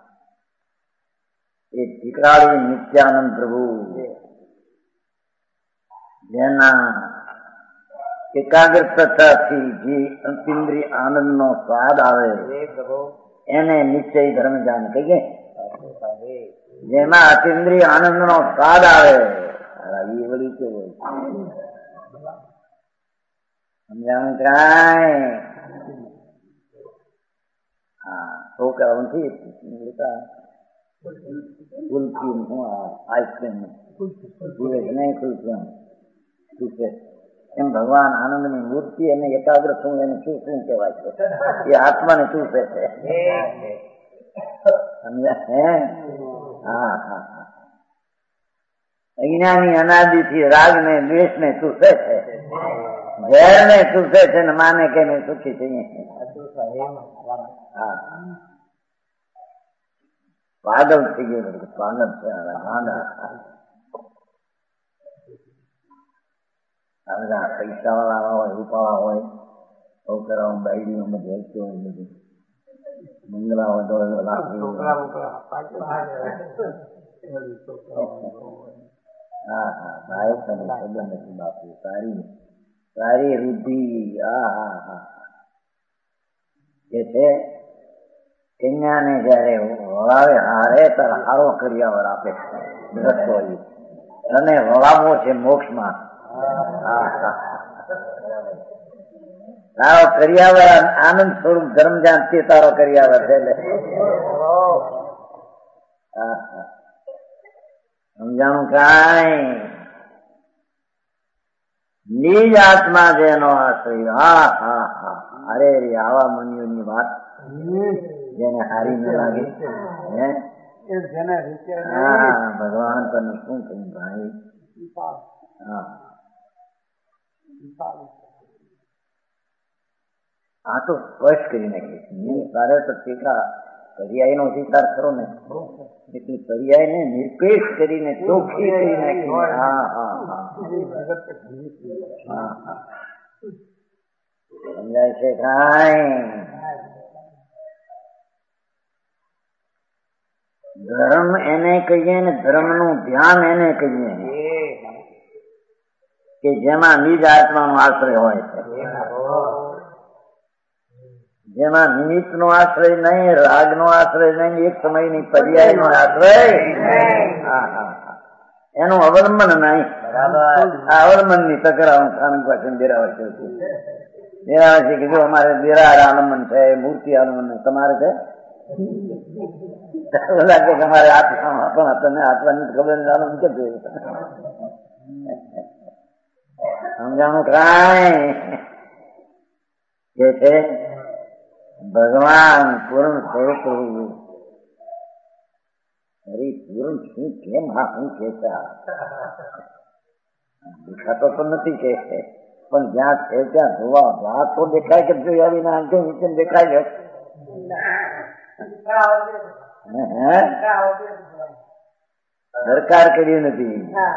એ ટીકરાળી નિત્યાનંદ પ્રભુ જેના એકાગ્રતાથી જે અતિન્દ્રિય આનંદ નો સ્વાદ આવે એને નિશ્ચય ધર્મ ધ્યાન કહીએ. જેમાં અતિન્દ્રિય આનંદ નો સ્વાદ આવે એ વળી કેવો સમજાણું કાંઈ. હા છોકરા નથી કુલ્ફી આઈસ્ક્રીમ પીવે છે નહીં કુલ્ફી એમ ભગવાન આનંદ ની મૂર્તિ એને એકાગ્ર થવું એને શું શું કહેવાય છે? એ આત્માને શું છે? સમજ્યા હે? હા હા હા અજ્ઞાની અનાદિ થી રાગ ને દ્વેષ ને ચૂસે છે, ઝેર ને ચૂસે છે ને માને કે મેં સુખી થઈએ. હા પાગલ થઈ ગયો પાગલ છે. બધા પૈસા વાળા હોય રૂપાળા હોય છોકરાઓ બાયડીઓમાં ભેગતો હોય બધું મંગળા વધો હા હા ભાઈ તને ખબર નથી બાપુ સારી સારી રુધિ હા હા હા જે છે કન્યાને જયારે વળાવે હારે ત્યારે હારો કર્યાવર આપે છે અને વળાવવો છે મોક્ષમાં તારો કર્યાવર આનંદ સ્વરૂપ ધર્મ જાણતી તારો કર્યાવર છે સમજાણું કાંઈ નિજ આત્મા જેનો આશ્રય હા હા હા અરે રે આવા મનીઓની વાત જેને હારી ન લાગે હા ભગવાન તને શું કહ્યું ભાઈ હા આ તો સ્પષ્ટ કરી નાખીએ તારે તો ટીકા પર્યાય નો અધિકાર ખરો ને એટલે પર્યાય ને નિરપેક્ષ કરીને ચોખ્ખી કરી નાખી હા હા હા હા સમજાય છે કાંઈ ધર્મ એને કહીએ ને ધર્મ નું ધ્યાન એને કહીએ કે જેમાં નિજ આત્માનો આશ્રય હોય છે જેમાં નિમિત્ત નો આશ્રય નહીં રાગ નો આશ્રય નહીં એક સમયની પર્યાય નો આશ્રય હા હા એનું અવલંબન નહીં આ અવલંબન ની તકરાર આનંદ પાછળ દેરાવા છે દેરાવા છે કે જો અમારે દેરાર આલંબન છે મૂર્તિ આલંબન તમારે છે તમારે આત્મા તને આત્માની ખબર આલંબન કે સમજાણું કાંઈ જે છે ભગવાન પૂર્ણ સ્વરૂપ અરે પૂર્ણ શું કેમ હા હું કહેતા દેખાતો તો નથી કે પણ જ્યાં છે ત્યાં જોવા વાત તો દેખાય કે જોઈ આવીને આંખો નીચે દેખાય છે સરકાર કર્યું નથી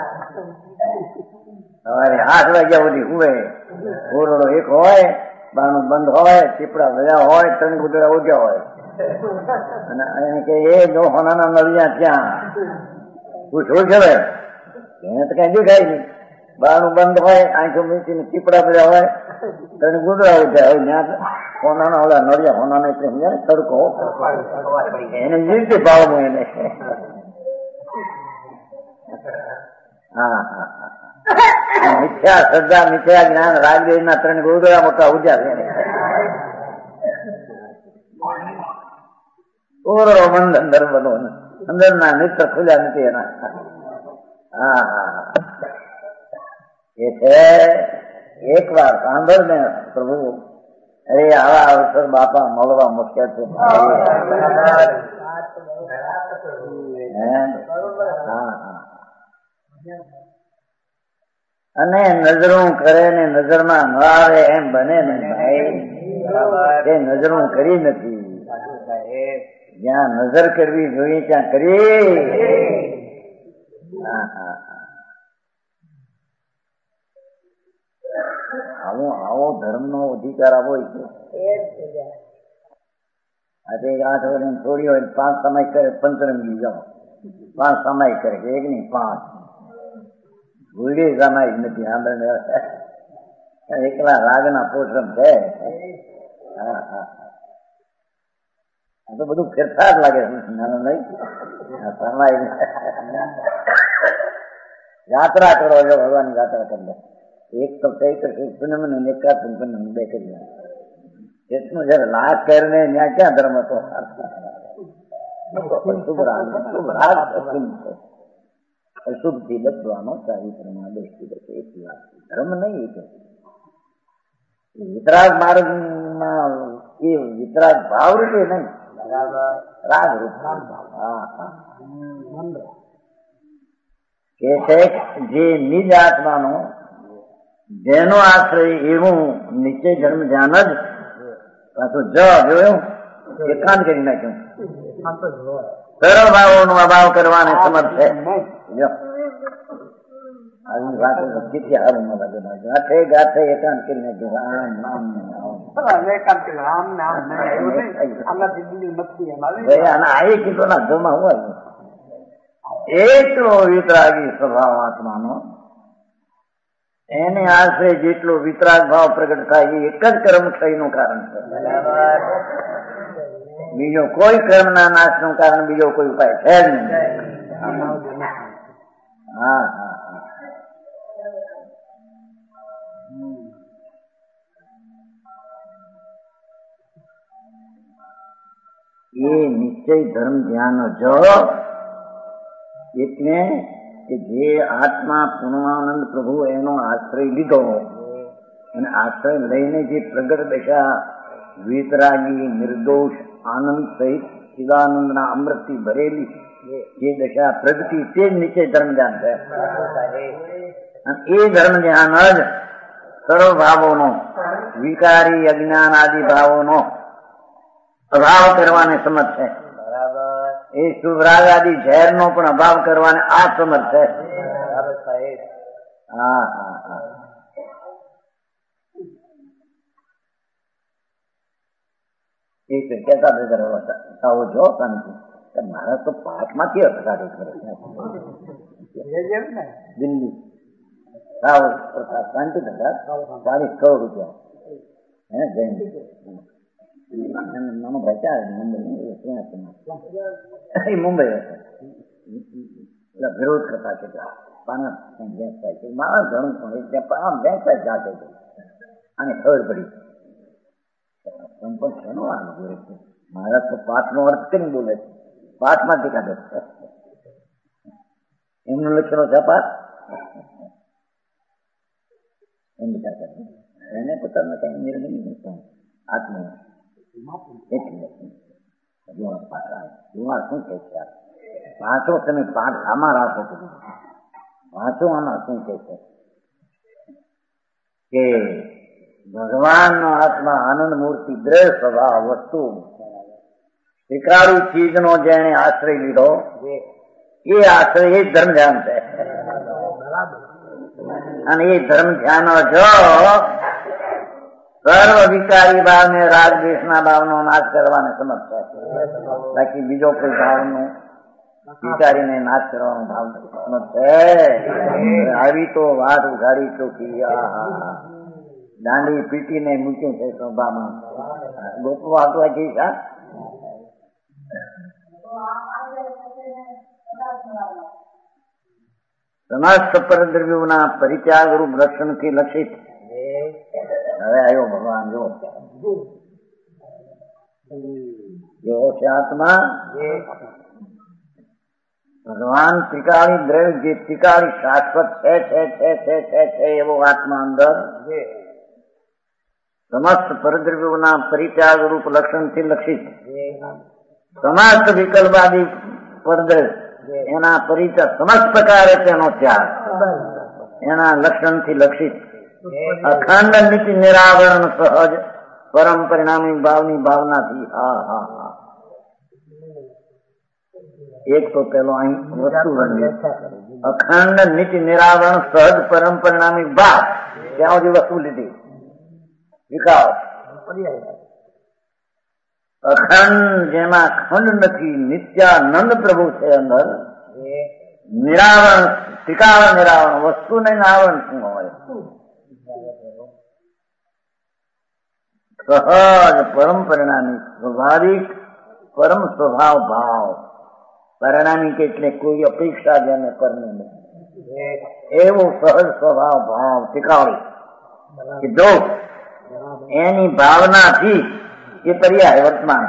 સવારે 8 વાગ્યા સુધી હુવે ઓરડો એક હોય બારણું બંધ હોય ચીપડા ભર્યા હોય 3 ગુદડા ઉગ્યા હોય અને કે એ જો હોનાના નળિયા ત્યાં તું શું છે એને તો કઈ દેખાય નહીં બારણું બંધ હોય આંખો મીચીને ચીપડા ભર્યા હોય 3 ગુદડા ઉગ્યા હોય ત્યાં હોનાના ઓલા નળિયા હોનાના એટલે સમજાય તડકો એને જીવતી ભાવમાં એને હા હા હા મિથ્યા શ્રદ્ધા મિથ્યા જ્ઞાન રાગદેવ ના 3 ગોદડા મોટા ઉજ્યા છે ઓરડો બંધ અંદર બનો અંદર ના નેત્ર ખુલ્યા નથી એના હા હા એ છે એક વાર સાંભળ ને પ્રભુ અરે આવા અવસર બાપા મળવા મુશ્કેલ છે હા હા અને નજરું કરે ને નજરમાં ન આવે એમ બને ને ભાઈ એ નજરું કરી નથી જ્યાં નજર કરવી જોઈએ ત્યાં કરી આવો ધર્મ નો અધિકાર આવો છે આજે 8 વર્ષની છોડી હોય 5 સમય કરે પંચરંગી જાઓ 5 સમય કરે એક ની 5 ભૂલી જમાય નથી આંબે એકલા રાગના પોષણ છે હા હા આ તો બધું ફેરફાર લાગે નાનો નહીં સમય યાત્રા કરો જો ભગવાનની યાત્રા કરી લે એક તો ચૈત્ર પૂનમ ને એકાદ પૂનમ 2 કરી એટલું જયારે લાગ કરીને ત્યાં ક્યાં ધર્મ હતો શુભ રાગ અશુભ થી બચવાનો ચારિત્રમાં દ્રષ્ટિ બચે એટલી વાત ધર્મ નહીં એ વિતરાગ માર્ગમાં એ વિતરાગ ભાવ રૂપે નહીં રાગ રૂપ કે છે જે નિજ આત્માનો જેનો આશ્રય એવું નીચે ધર્મ ધ્યાન જ પાછું જોયું એકાંત કરી નાખ્યું સરળ ભાવોનો અભાવ કરવાને સમર્થ છે આવી વાત કેટલી સારું લાગે ગાંઠે ગાંઠે એકાંત કરી નાખ્યું રામ નામ રામ નામ આનાથી દિલ્હી મસ્તી એમ આવી આ કીધું ના જમા હોય એટલો વિતરાગી સ્વભાવ આત્માનો એને આશરે જેટલો વિતરાગ ભાવ પ્રગટ થાય એ એક જ કર્મ ક્ષયનું કારણ છે. બીજો કોઈ કર્મના નાશનું કારણ બીજો કોઈ ઉપાય છે જ નહીં. હા હા એ નિશ્ચય ધર્મ ધ્યાન જો એટલે કે જે આત્મા પૂર્ણાનંદ પ્રભુ એનો આશ્રય લીધો અને આશ્રય લઈને જે પ્રગટ દશા વિતરાગી નિર્દોષ આનંદ સહિત ચિદાનંદના અમૃતથી ભરેલી જે દશા પ્રગતિ તે જ નીચે ધર્મ ધ્યાન છે. અને એ ધર્મ ધ્યાન જ સર્વ ભાવોનો વિકારી અજ્ઞાન આદિ ભાવોનો અભાવ કરવાને સમર્થ છે. એ શુભરાગ આદિ ઝેર નો પણ અભાવ કરવાને આ સમર્થ છે. હા હા હા એ કહેતા જો મારા તો પાઠમાંથી અટકાડે કરે દિલ્હી શાંતિ ₹40 કરોડ હે જૈન નાનો ભાઈ મુંબઈ વિરોધ કરતા છે પાના બેંક થાય છે મારા ઘણું પણ બેંક થાય જાતે અને ખબર પડી પણ શેનો અનુભવ છે. મારા તો પાઠનો અર્થ કરીને બોલે છે, પાઠમાંથી કાઢે છે. એમનું લક્ષણો છે પાઠ એમ વિચાર કરે એને પોતાનો કઈ નિર્ણય નહીં આત્મ એટલે શું કહે છે વાંચો તમે પાઠ આમાં રાખો વાંચો આમાં શું કહે છે કે ભગવાનનો આત્મા આનંદ મૂર્તિ દ્રઢ સ્વભાવ વસ્તુ વિકારી ચીજનો જેને આશ્રય લીધો એ આશ્રય એ ધર્મ ધ્યાન છે. અને એ ધર્મ ધ્યાન જો સર્વ વિકારી ભાવ ને રાગ દ્વેષના ભાવનો નાશ કરવાને સમર્થ છે. બાકી બીજો કોઈ ભાવનો વિચારીને નાશ કરવાનો ભાવ સમર્થ છે. આવી તો વાત ઉઘાડી ચોખી દાંડી પીટીને મૂક્યું છે સભામાં ગોપવા આપવા જઈ સમસ્ત પરદ્રવ્યોના પરિત્યાગ રૂપ રક્ષણથી લક્ષિત. હવે આવ્યો ભગવાન જો એવો છે આત્મા ભગવાન ત્રિકાળી દ્રવ્ય જે ત્રિકાળી શાશ્વત છે એવો આત્મા અંદર સમસ્ત પરદ્રવ્યોના પરિત્યાગ રૂપ લક્ષણથી લક્ષિત. સમસ્ત વિકલ્પાદી પરદ્રવ્ય એના પરિત્યાગ સમસ્ત પ્રકારે તેનો ત્યાગ એના લક્ષણથી લક્ષિત. અખંડ નીતિ નિરાવરણ સહજ પરમ પરિણામી ભાવની ભાવનાથી એક તો પેલો અહીં વસ્તુ અખંડ નીતિ નિરાવરણ સહજ પરમ પરિણામી ભાવ ત્યાં સુધી વસ્તુ લીધી વિકાસ અખંડ જેમાં ખંડ નથી નિત્યાનંદ પ્રભુ છે અંદર નિરાવરણ ટીકાળ નિરાવરણ વસ્તુ નહીં આવરણ શું હોય સહજ પરમ પરિણામી સ્વાભાવિક પરમ સ્વભાવ ભાવ પરિણામી એટલે કોઈ અપેક્ષા જેને કરને નથી એવો સહજ સ્વભાવ ભાવ ટીકાળી કે જો એની ભાવનાથી એ પર્યાય વર્તમાન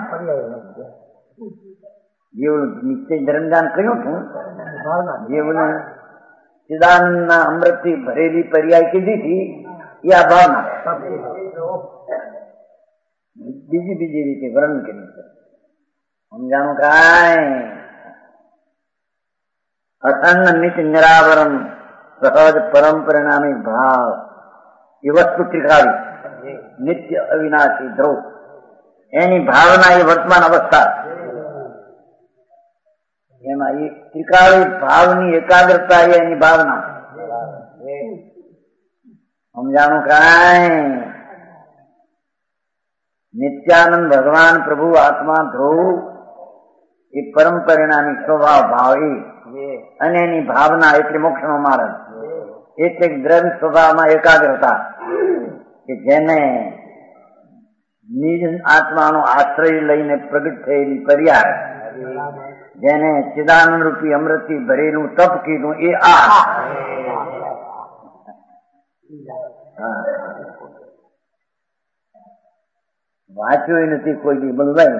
જેવું નિશ્ચય ધર્મદાન કર્યું હતું જેવું ચિદાનંદના અમૃતથી ભરેલી પર્યાય કીધી હતી એ આ ભાવના બીજી રીતે વર્ણન કર્યું છે. સમજાણું કાંઈ અખંડ નિત્ય નિરાવરણ સહજ પરમ પરિણામી ભાવ એ વસ્તુ ત્રિકાળી નિત્ય અવિનાશી ધ્રુવ એની ભાવના એ વર્તમાન અવસ્થા એમાં એ ત્રિકાળી ભાવની એકાગ્રતા એની ભાવના સમજાણું કાંઈ નિત્યાનંદ ભગવાન પ્રભુ આત્મા ધ્રુવ એ પરમ પરિણામી સ્વભાવ ભાવી અને એની ભાવના એટલે મોક્ષનો માર્ગ એટલે દ્રવ્ય સ્વભાવમાં એકાગ્રતા કે જેને નિજ આત્માનો આશ્રય લઈને પ્રગટ થયેલી પર્યાય જેને ચિદાનંદ રૂપી અમૃતથી ભરેલું તપ કીધું એ આ વાંચ્યું નથી કોઈ દી બોલવાય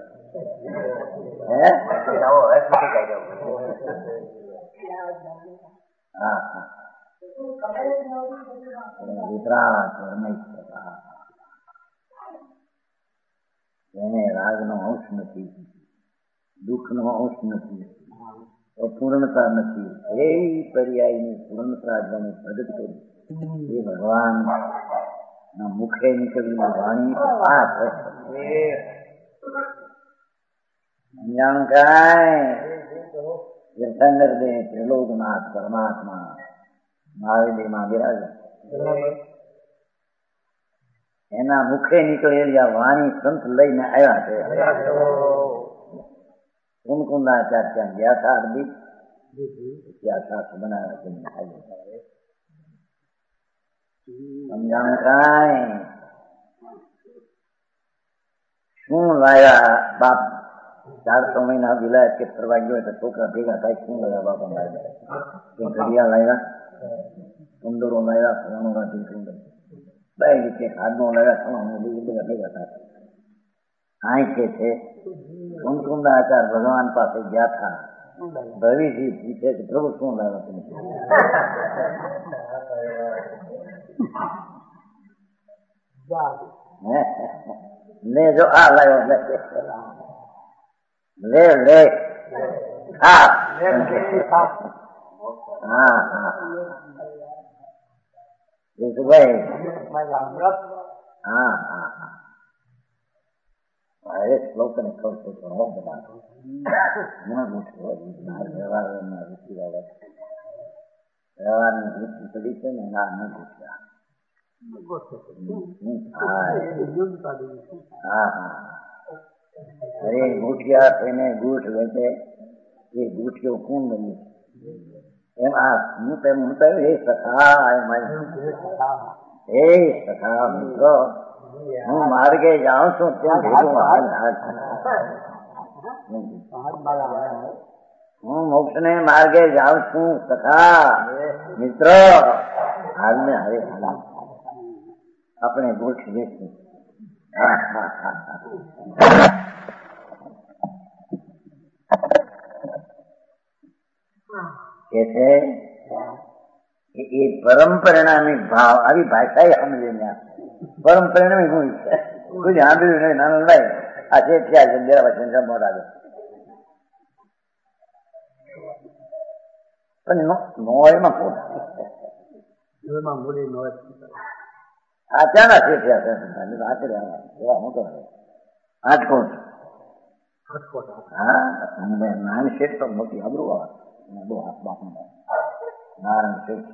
એને રાગનો અંશ નથી, દુઃખનો અંશ નથી, અપૂર્ણતા નથી. એ પર્યાયની પૂર્ણતા જેને પ્રગટ કરી એ ભગવાન ના મુખે નીકળેલી વાણી આ સમજાણું કાંઈ તીર્થંકરદેવ ત્રિલોકનાથ પરમાત્મા મહાવીરમાં બિરાજે એના મુખે નીકળેલી આ વાણી સંત લઈને આવ્યા છે. કુંકુંદાચાર્ય ત્યાં ગયા હતા અરબી ત્યાં શાસ્ત્ર બનાવ્યા સમજાણું કાંઈ શું લાયા બાપ 400 મહિના વિલાયત કે ફરવા ગયો તો છોકરા ભેગા થાય શું લાયા બાપા લાવ્યા ઘડિયા લાવ્યા, સુંદરો લાવ્યા, ફલાણો રાજી સુંદર બે રીતે હાથનો લાવ્યા ફલાણો બધા ભેગા થાય. આ કે છે કુંકુંદાચાર્ય ભગવાન પાસે ગયા હતા. ભવિજી પૂછે કે પ્રભુ શું લાવ્યા તમે? લે જો આ લાવ્યો લે લે હા હા હા ભાઈ હા હા હા અરે શ્લોક ને કહું છું તો બધા વ્યવહારની વૃત્તિ પડી છે ને ના ન પૂછ્યા. હા હા અરે ગુઠિયા થઈને ગુઠ વેચે એ ગુઠિયો કોણ બન્યું એમ આ હું કહ્યું એ સખા એ સખા મિત્રો હું માર્ગે જાઉં છું ત્યાં હું મોક્ષ ને માર્ગે જાઉં છું સખા મિત્રો હાલને હરે આપણે ગોઠ વેચી કે છે એ પરમ પરિણામી ભાવ આવી ભાષા સમજે પરમ પરિણામી હું કોઈ સાંભળ્યું નહીં નાનું ભાઈ આ છે ત્યાં છે જરા વચન મોટા પણ નોયમાં કોણ આ ત્યાંના છે ત્યાં મોટો રાજકોટ હા નાની શેઠ તો મોટી અબરું બહુ હાથ બાપુ નારાયણ શેઠ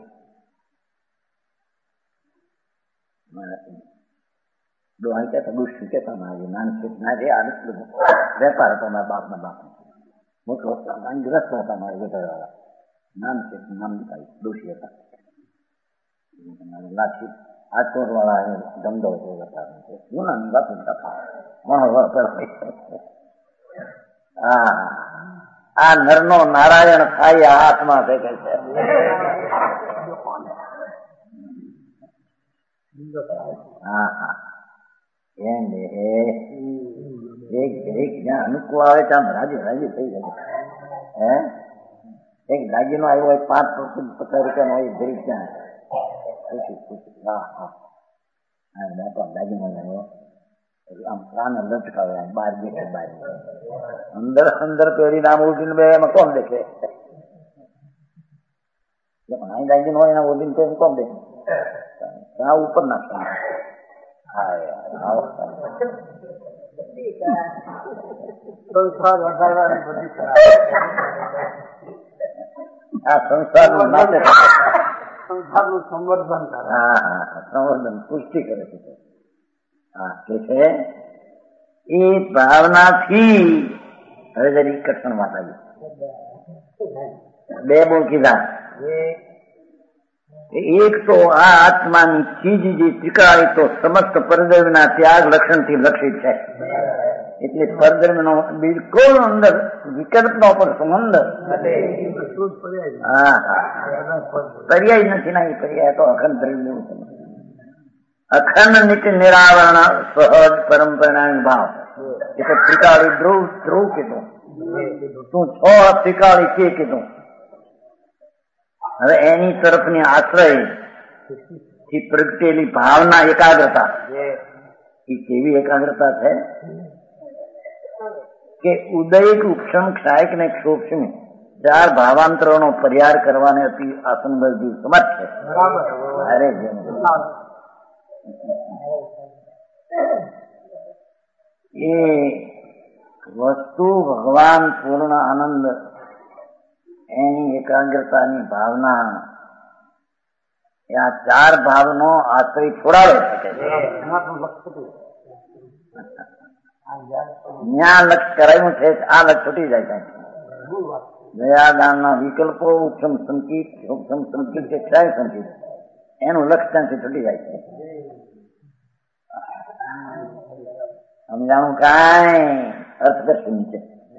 ડોહાઈ કહેતા દુષ્ટ કહેતા નાની શેઠ ના જે આ વેપાર હતો મારા બાપના બાપ મોટો ગ્રસ્ત હતા મારા વેપારવાળા નાની શેઠ નામ દોષી હતા લાઠી રાજકોટ વાળા ધંધો જૂના બાપુ હા આ નરનો નારાયણ થાય હાથમાં થઈ ગઈ છે. હા હા એમ એક જ્યાં અનુકૂળ આવે ત્યાં રાજી રાજી થઈ જાય. હે એક દાગીનો આવ્યો હોય 5 રૂપિયાનો હોય જરીક ત્યાં હા હા હા બાપા દાગીનો આવ્યો આમ કાન લટકાવે બહાર દેખે બહાર અંદર અંદર પહેરી નામ ઉઠીને બે એમાં કોણ દેખે અહીં દાગીનો હોય એના ઓઢીને તો કોણ દેખે ત્યાં ઉપર નાખતા સંસારનું નાતે સંસારનું સંવર્ધન કરે. હા હા સંવર્ધન પુષ્ટિ કરે છે. હા કે છે એ ભાવનાથી હવે જરી કઠણ વાત આવી. બે બોલ કીધા. એક તો આ આત્માની ચીજ જે ત્રિકાળી તો સમસ્ત પરધર્મના ત્યાગ લક્ષણથી લક્ષિત છે. એટલે પરધર્મનો બિલકુલ અંદર વિકલ્પનો પણ સંબંધ પર્યાય નથી. ના એ પર્યાય તો અખંડ ધર્મ જેવું છે. અખંડ નિત્ય નિરાવરણ સહજ પરંપરા ભાવ એટલે ત્રિકાળી ધ્રુવ કીધું. તું છો ત્રિકાળી કે કીધું. હવે એની તરફની આશ્રય થી પ્રગટેલી ભાવના એકાગ્રતા એ કેવી એકાગ્રતા છે કે ઉદયિક ઉપશમ ક્ષાયક ને ક્ષોભ ચાર ભાવાંતરોનો પરિહાર કરવાને અતિ આસનબળજી સમર્થ છે. અરે એ વસ્તુ ભગવાન પૂર્ણ આનંદ એની એકાગ્રતાની ભાવના આ ચાર ભાવનો આશ્રય છોડાવે છે. ત્યાં લક્ષ કરાયું છે આ લક્ષ છૂટી જાય છે. દયાદાનના વિકલ્પો ઉપસમ સંકિત ઉપસમ સંકિત કે ક્ષય સંકિત એનું લક્ષ ત્યાંથી છૂટી જાય છે. સમજાણું કાંઈ અર્થ કરશું નીચે.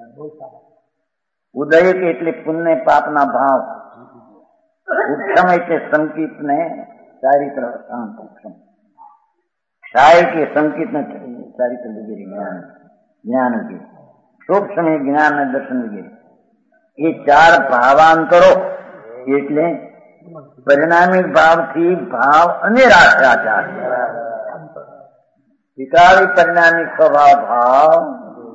ઉદયક એટલે પુણ્ય પાપના ભાવ, ઉપશમ એટલે સંકિત ને ચારિત્ર શાંત ઉપશમ, ક્ષાય કે સંકિત ને ચારિત્ર વગેરે જ્ઞાન વગેરે, સૂક્ષ્મ જ્ઞાન ને દર્શન વગેરે. એ ચાર ભાવાંતરો એટલે પરિણામી ભાવથી ભાવ અને રાખ્યા. વિકાળી પરિણામી સ્વભાવ ભાવ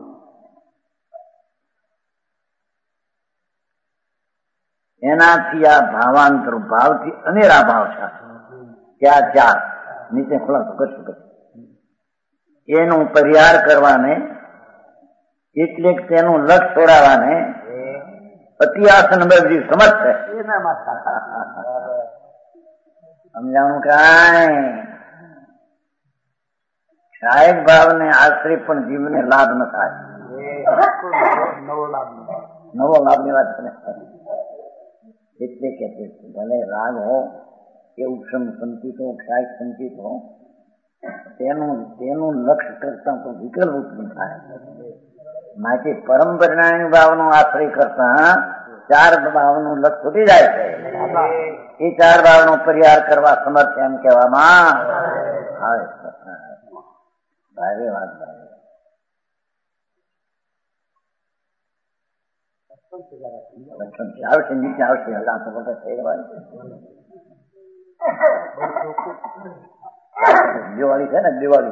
એનાથી આ ભાવાંતરો ભાવથી અનેરા ભાવ છે. ત્યાં ચાર નીચે ખુલાસો કરશું. એનું પરિહાર કરવાને એટલે તેનું લક્ષ છોડાવવાને અતિ આસન બધી સમજ છે. સમજાણું કાંઈ સહાયક ભાવને આશ્રય પણ જીવને લાભ ન થાય. નવો લાભની વાત કરે. એટલે કે ભલે રાગ હો કે ઉપશમ સંકિત હો ક્ષાય સંકિત હો તેનું લક્ષ્ય કરતા તો વિકલ્પ ઉત્પન્ન થાય. માટે પરંપરાની ભાવનો આશ્રય કરતા ચાર ભાવનું લક્ષ્ય છૂટી જાય છે. એ ચાર ભાવનો પરિહાર કરવા સમર્થ એમ કહેવામાં આવે. ભારે વાત આવશે નીચે આવશે. દિવાળી છે ને દિવાળી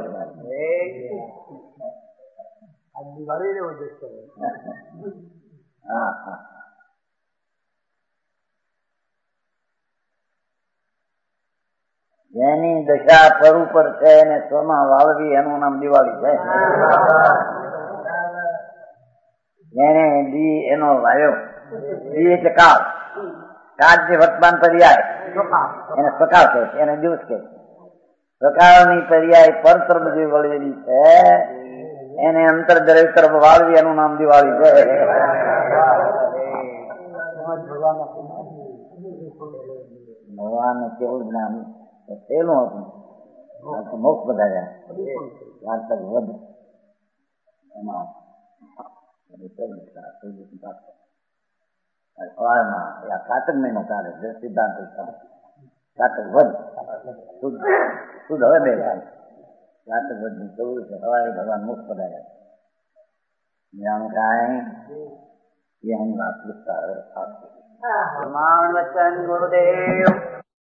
હા હા જેની દશા પર ઉપર છે એને સ્વમાં વાળવી એનું નામ દિવાળી છે. જેને દી એનો વાયો દી એટલે કાળ, કાળ જે વર્તમાન પર્યાય એને સકાળ કહે છે, એને દિવસ કહે છે. સકાળની પર્યાય પર તરફ જે વળેલી છે એને અંતર દરેક તરફ વાળવી એનું નામ દિવાળી છે. ભગવાન કેવું જ્ઞાન પેલું હતું મોક્ષ બધા વાર્તક વધ એમાં કાતક મહિનો ચાલે સિદ્ધાંત કાતક વધ શુદ્ધ હવે બે કાતક વધ ની ચૌદ છે. સવારે ભગવાન મોક્ષ પધાર્યા. જાણું કાંઈ એની વાત વિસ્તાર વચન ગુરુદેવ